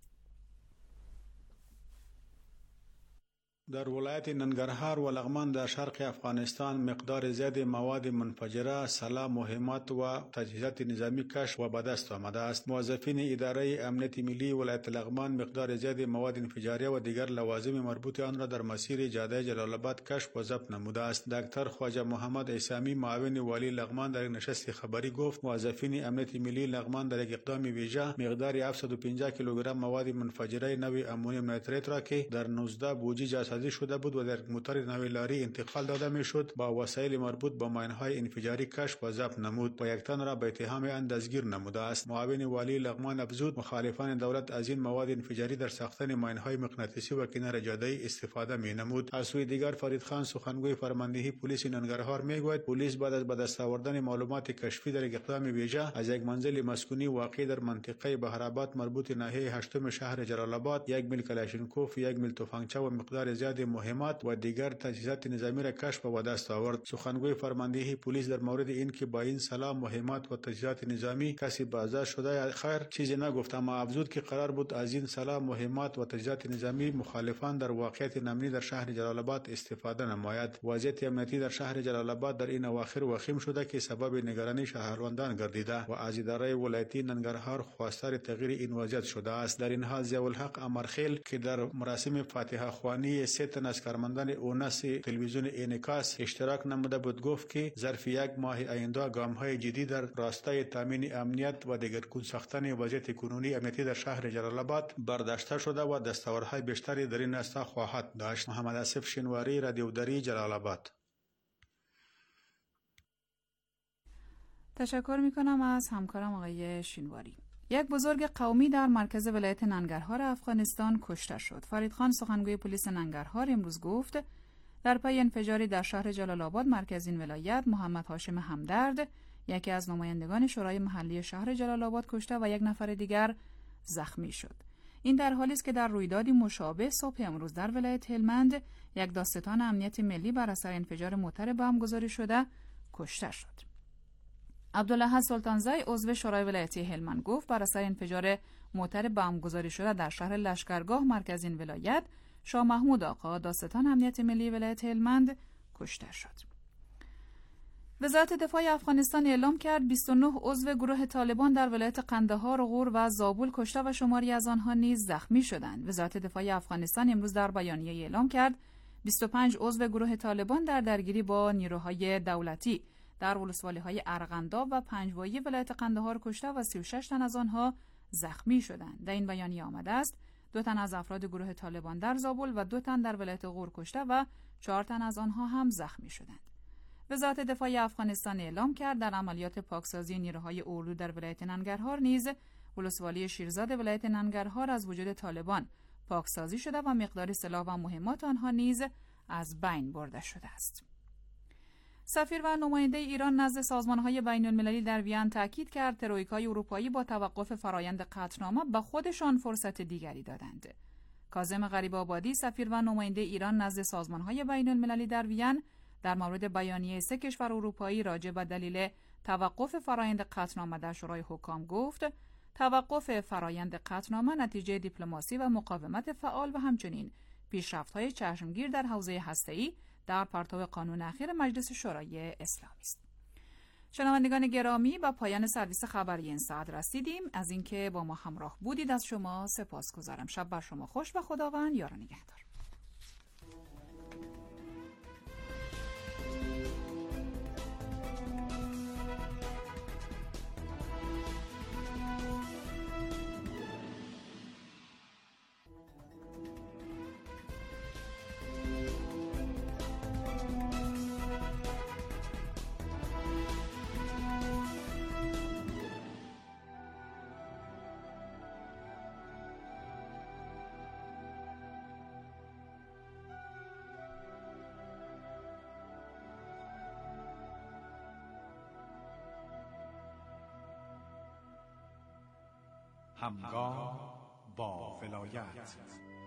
در ولایت ننگرهار و لغمان در شرق افغانستان مقدار زیادی مواد منفجره، سلاح، مهمات و تجهیزات نظامی کشف و به دست آمده است. موظفین اداره امنیت ملی ولایت لغمان مقدار زیادی مواد انفجاریه و دیگر لوازم مربوط آن را در مسیر جاده جلال آباد کشف و ضبط نموده است. دکتر خواجه محمد ایسامی معاون والی لغمان در نشست خبری گفت موظفین امنیت ملی لغمان در یک اقدام ویژه مقدار هفتصد و پنجاه کیلوگرم مواد منفجره نوع امونیم نیتریت را که در نوزده بوجی جاسازی شده بود و در موتور نوع لاری انتقال داده میشد با وسایل مربوط با ماینهای انفجاری کشف و ضبط نمود و یک تن را به اتهام آن دستگیر نموده است. معاون والی لغمان افزود مخالفان دولت از این مواد انفجاری در ساختن ماینهای مغناطیسی و کنار جاده استفاده می نمود. از سوی دیگر فرید خان سخنگوی فرماندهی پلیس ننگرهار میگوید پلیس بعد از به دست آوردن معلومات کشفی در یک اقدام ویژه از یک منزل مسکونی واقع در منطقه بهرآباد مربوط ناحیه هشتم شهر جلال آباد یک میل کلاشینکوف، یک میل تفنگچه و مقدار زیاد مهمات و دیگر تجهیزات نظامی را کشف و دست آورد. سخنگوی فرماندهی پلیس در مورد این که با این سلاح، مهمات و تجهیزات نظامی کسی بازداشت شده خیر چیزی نگفت، اما افزود که قرار بود از این سلاح، مهمات و تجهیزات نظامی مخالفان در واقعیت امنی در شهر جلال آباد استفاده نماید. وضعیت امنیتی در شهر جلال آباد در این اواخر وخیم شده که سبب نگرانی شهروندان گردیده و از اداره ولایتی ننگرهار خواستار تغییر این وضعیت شده است. در این حال ضیاءالحق امرخیل که در مراسم فاتحه خوانی سه تن از کارمندان اونس تلویزیون انعکاس اشتراک نموده بود گفت که ظرف یک ماه آینده گام‌های جدی در راستای تامین امنیت و دگرگون ساختن وضعیت کنونی امنیتی در شهر جلال آباد برداشته شده و دستاوردهای بیشتری در این راستا خواهد داشت. محمد آصف شینواری، رادیو دری، جلال آباد. تشکر میکنم از همکارم آقای شینواری. یک بزرگ قومی در مرکز ولایت ننگرهار افغانستان کشته شد. فرید خان سخنگوی پلیس ننگرهار امروز گفت در پی انفجاری در شهر جلال آباد مرکز این ولایت محمد هاشم همدرد یکی از نمایندگان شورای محلی شهر جلال آباد کشته و یک نفر دیگر زخمی شد. این در حالی است که در رویدادی مشابه صبح امروز در ولایت هلمند یک داستان امنیت ملی بر اثر انفجار موتر بم گذاری شده کشته شد. عبدالله سلطانزی عضو شورای ولایتی هلمند گفت بر اثر انفجار موتر بم گذاری شده در شهر لشکرگاه مرکز این ولایت شاه محمود آقا داستان امنیت ملی ولایت هلمند کشته شد. وزارت دفاع افغانستان اعلام کرد بیست و نه عضو گروه طالبان در ولایت قندهار، غور و زابل کشته و شماری از آنها نیز زخمی شدند. وزارت دفاع افغانستان امروز در بیانیه اعلام کرد بیست و پنج عضو گروه طالبان در درگیری با نیروهای دولتی در ولسوالی‌های ارغنداب و پنجوایی ولایت قندهار کشته و سی و شش تن از آنها زخمی شدند. در این بیانیه آمده است دو تن از افراد گروه طالبان در زابل و دو تن در ولایت غور کشته و چهار تن از آنها هم زخمی شدند. وزارت دفاع افغانستان اعلام کرد در عملیات پاکسازی نیروهای اردو در ولایت ننگرهار نیز ولسوالی شیرزاد ولایت ننگرهار از وجود طالبان پاکسازی شده و مقدار سلاح و مهمات آنها نیز از بین برده شده است. سفیر و نماینده ایران نزد سازمان‌های بین‌المللی در وین تاکید کرد ترویکای اروپایی با توقف فرایند قطعنامه به خودشان فرصت دیگری دادند. کاظم غریب‌آبادی سفیر و نماینده ایران نزد سازمان‌های بین‌المللی در وین در مورد بیانیه سه کشور اروپایی راجع به دلیل توقف فرایند قطعنامه در شورای حکام گفت توقف فرایند قطعنامه نتیجه دیپلماسی و مقاومت فعال و همچنین پیشرفت‌های چشمگیر در حوزه هسته‌ای در پرتو قانون اخیر مجلس شورای اسلامی است. شنوندگان گرامی، با پایان سرویس خبری این ساعت رسیدیم. از اینکه با ما همراه بودید از شما سپاسگزارم. شب بر شما خوش و خداوند یار و نگهدار. همگام با ولایت.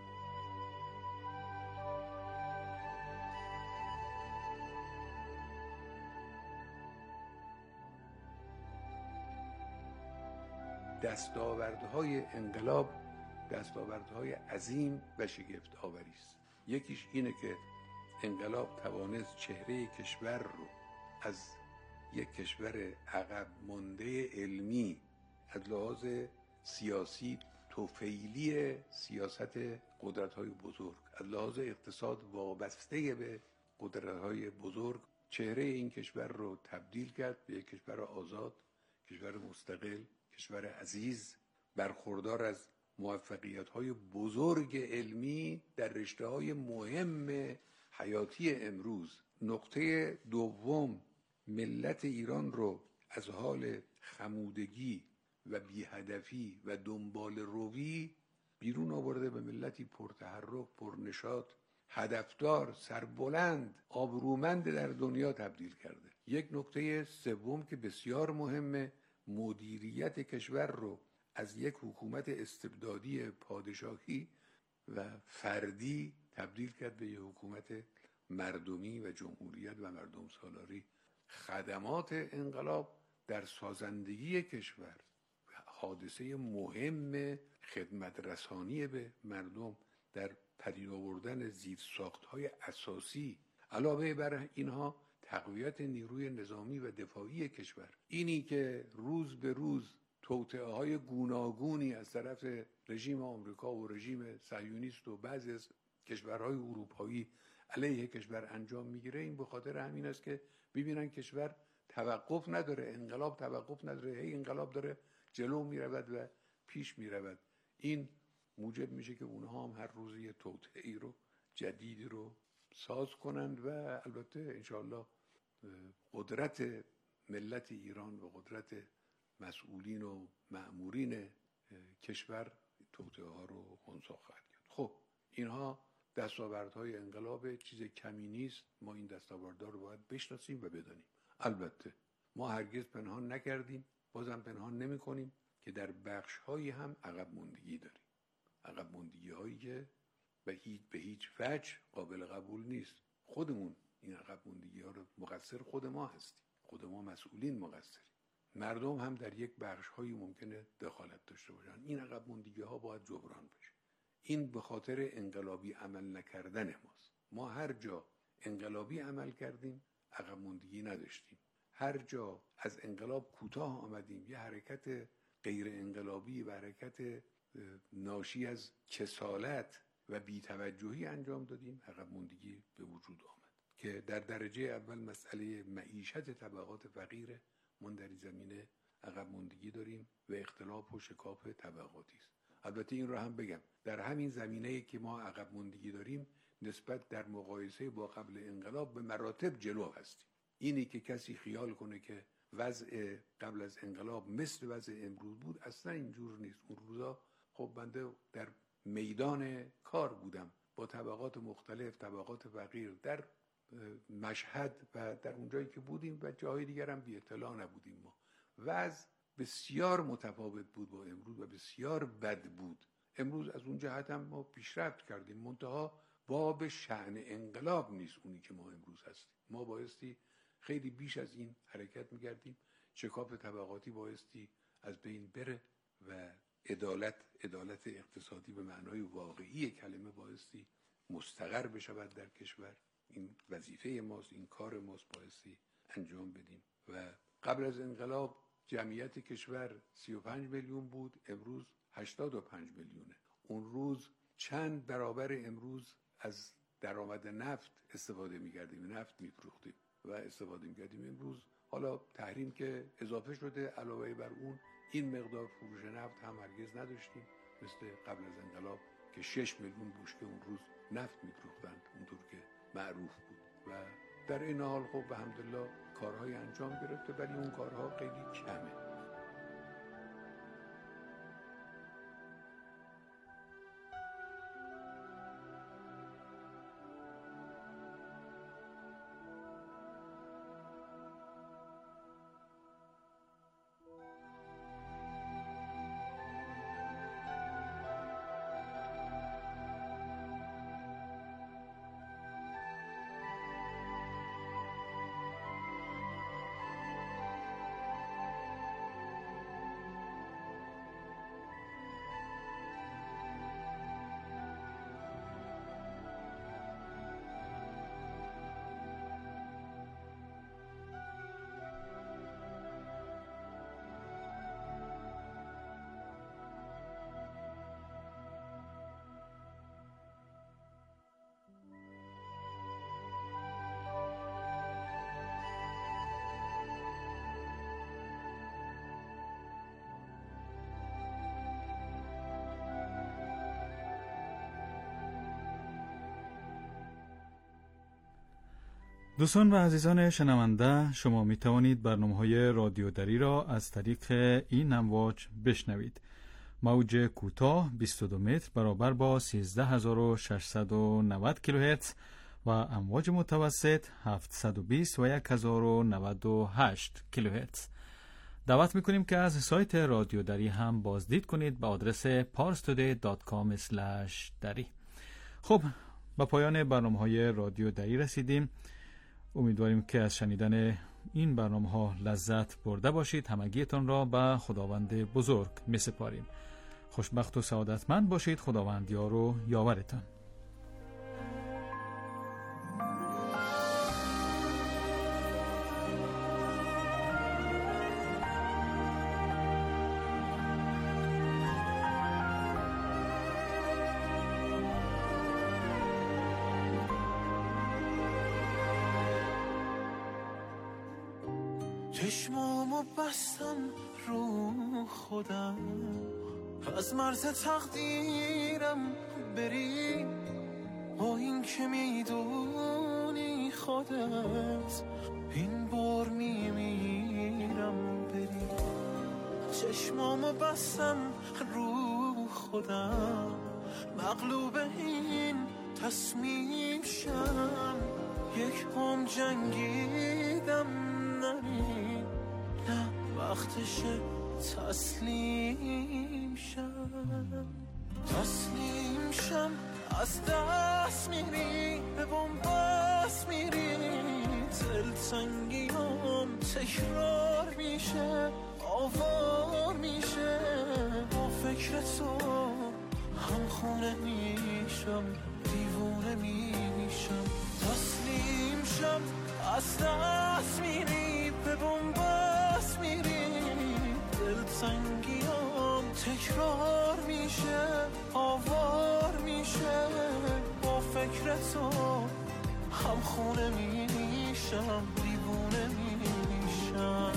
دستاوردهای انقلاب دستاوردهای عظیم و شگفت آوری است. یکیش اینه که انقلاب توانست چهره کشور رو از یک کشور عقب مانده علمی از لحاظ سیاسی توفیلی سیاست قدرت‌های بزرگ، از لحاظ اقتصاد وابسته به قدرت‌های بزرگ، چهره این کشور رو تبدیل کرد به یک کشور آزاد، کشور مستقل، کشور عزیز، برخوردار از موفقیت‌های بزرگ علمی در رشته‌های مهم حیاتی امروز. نقطه دوم، ملت ایران رو از حال خمودگی و بی‌هدفی و دنبال روی بیرون آورده به ملتی پرتحرک، پرنشاط، هدفدار، سربلند، آبرومند در دنیا تبدیل کرده. یک نکته سوم که بسیار مهمه، مدیریت کشور رو از یک حکومت استبدادی پادشاهی و فردی تبدیل کرد به یک حکومت مردمی و جمهوریت و مردم سالاری. خدمات انقلاب در سازندگی کشور، حادثه مهم خدمت رسانی به مردم، در پدید آوردن زیرساخت‌های اساسی، علاوه بر اینها تقویت نیروی نظامی و دفاعی کشور. اینی که روز به روز توطئه‌های گوناگونی از طرف رژیم آمریکا و رژیم صهیونیست و بعضی از کشورهای اروپایی علیه کشور انجام میگیره، این به خاطر همین است که ببینن کشور توقف نداره، انقلاب توقف نداره، هی انقلاب داره جلو میرود و پیش میرود. این موجب میشه که اونها هم هر روز یه توطئه‌ای رو جدیدی رو ساز کنند و البته انشاءالله قدرت ملت ایران و قدرت مسئولین و مأمورین کشور توطئه ها رو خنثی خواهد کرد. خب اینها دستاوردهای انقلاب، چیز کمی نیست. ما این دستاوردها رو باید بشناسیم و بدانیم. البته ما هرگز پنهان نکردیم، بازم پنهان نمی کنیم که در بخش‌هایی هم عقب ماندگی داریم. عقب ماندگی هایی که به هیچ به هیچ وجه قابل قبول نیست. خودمون این عقب ماندگی ها رو مقصر خود ما هستیم. خود ما مسئولین مقصریم. مردم هم در یک بخش‌هایی ممکنه دخالت داشته باشن. این عقب ماندگی ها باید جبران بشه. این به خاطر انقلابی عمل نکردن ماست. ما هر جا انقلابی عمل کردیم عقب ماندگی نداشتیم. هر جا از انقلاب کوتاه آمدیم، یه حرکت غیر انقلابی و حرکت ناشی از کسالت و بی‌توجهی انجام دادیم، عقب ماندگی به وجود آمد که در درجه اول مسئله معیشت طبقات فقیره. ما در این زمینه عقب ماندگی داریم و اختلاف و شکاف طبقاتی است. البته این رو هم بگم، در همین زمینه‌ای که ما عقب ماندگی داریم نسبت در مقایسه با قبل انقلاب به مراتب جلو هستیم. اینی که کسی خیال کنه که وضع قبل از انقلاب مثل وضع امروز بود، اصلا اینجور نیست. اون روزا خب بنده در میدان کار بودم با طبقات مختلف، طبقات فقیر در مشهد و در اونجایی که بودیم و جاهای دیگر هم بی اطلاع نبودیم. ما وضع بسیار متفاوت بود با امروز و بسیار بد بود. امروز از اون جهت هم ما پیشرفت کردیم، منتها باب شأن انقلاب نیست اونی که ما امروز هستیم. ما بایستی خیلی بیش از این حرکت می‌کردیم. شکاف طبقاتی بایستی از بین بره و عدالت عدالت اقتصادی به معنای واقعی کلمه بایستی مستقر بشود در کشور. این وظیفه ماست، این کار ماست، بایستی انجام بدیم. و قبل از انقلاب جمعیت کشور سی و پنج میلیون بود، امروز هشتاد و پنج میلیونه. اون روز چند برابر امروز از درآمد نفت استفاده می‌کردیم، نفت می‌فروختیم و استفاده می‌کردیم. امروز حالا تحریم که اضافه شده، علاوه بر اون این مقدار فروش نفت هم هرگز نداشتیم مثل قبل از انقلاب که شش میلیون بشکه اون روز نفت می‌فروختند اونطور که معروف بود. و در این حال خب به حمدالله کارهای انجام گرفته، ولی اون کارها خیلی کمه. دوستان و عزیزان شنونده، شما می توانید برنامه‌های رادیو دری را از طریق این امواج بشنوید. موج کوتاه بیست و دو متر برابر با سیزده هزار و ششصد و نود کیلوهرتز و امواج متوسط هفتصد و بیست و یک هزار و نود و هشت کیلوهرتز. دعوت می‌کنیم که از سایت رادیو دری هم بازدید کنید به آدرس parstoday dot com slash dari. خب به پایان برنامه‌های رادیو دری رسیدیم. امیدواریم که از شنیدن این برنامه ها لذت برده باشید. همگیتان را به خداوند بزرگ می سپاریم. خوشبخت و سعادتمند باشید. خداوند یار و یاورتان. چشمامو بستم رو خودم، از مرز تقدیرم بری، با این که میدونی خودت این بار میمیری. چشمامو بستم رو خودم، مغلوب این تصمیم شم. یک هم جنگیدم نری، نه وقتشه تسلیم شم. تسلیم شم از دست میری، به بنبست میری، دلتنگیام تکرار میشه، آوار میشه. با فکر تو هم خونه میشم، دیوونه میشم. تسلیم شم از دست میری، به بنبست میری، دلتنگیام تکرار میشه، آوار میشه. با فکر تو هم خونه میشم، دیوونه میشم.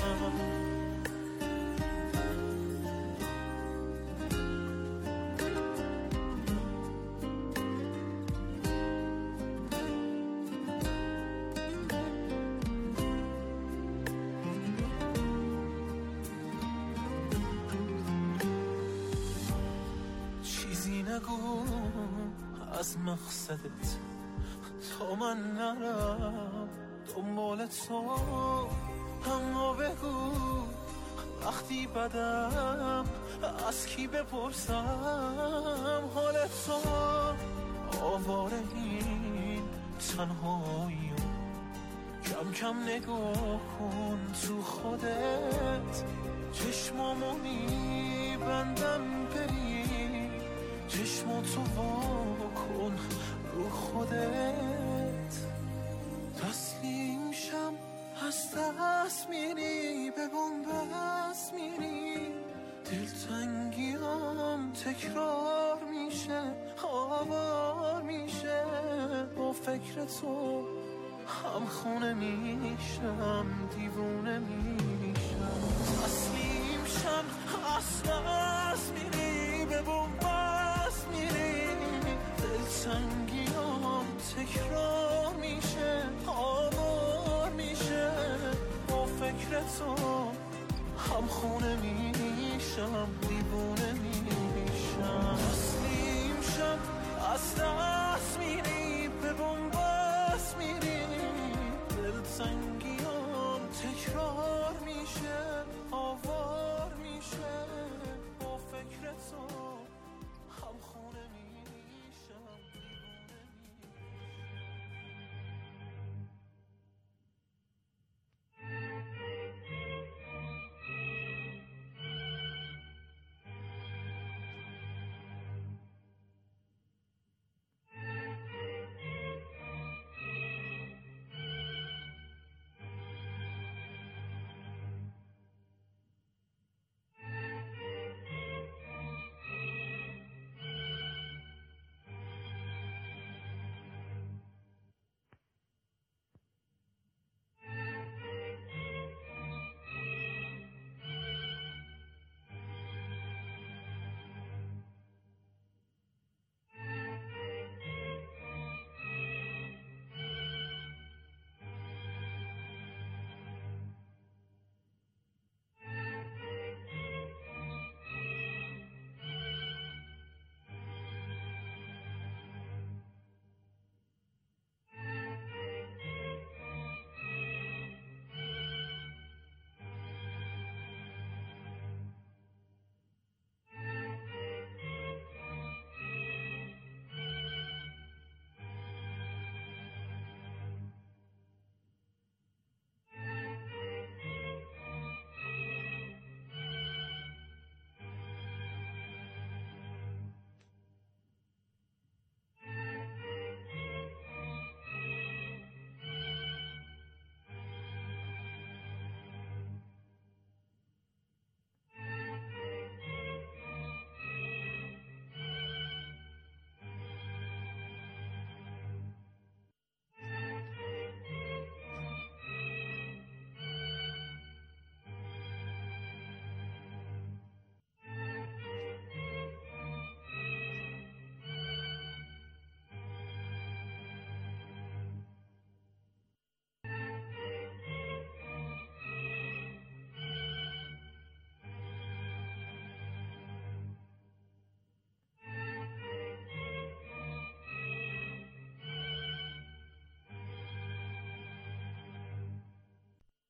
نگو از مقصدت تا من نرم دنبال تو، اما بگو وقتی بدم از کی بپرسم حال تو. آواره این تنهایی کم کم نگاه کن تو خودت. چشمامو میبندم بری، چشماتو وا کن رو خودت. تسلیم شم از دست میری، به بنبست میری، دلتنگیام تکرار میشه، آوار میشه. با فکر تو هم خونه میشم، دیوونه میشم. تسلیم شم از دست میری، به بنبست میری، دلتنگیام تکرار میشه، آوار میشه. با فکر تو هم خونه میشم، دیوونه میشم. تسلیم شم از دست میری، به بنبست میری، دلتنگیام تکرار میشه.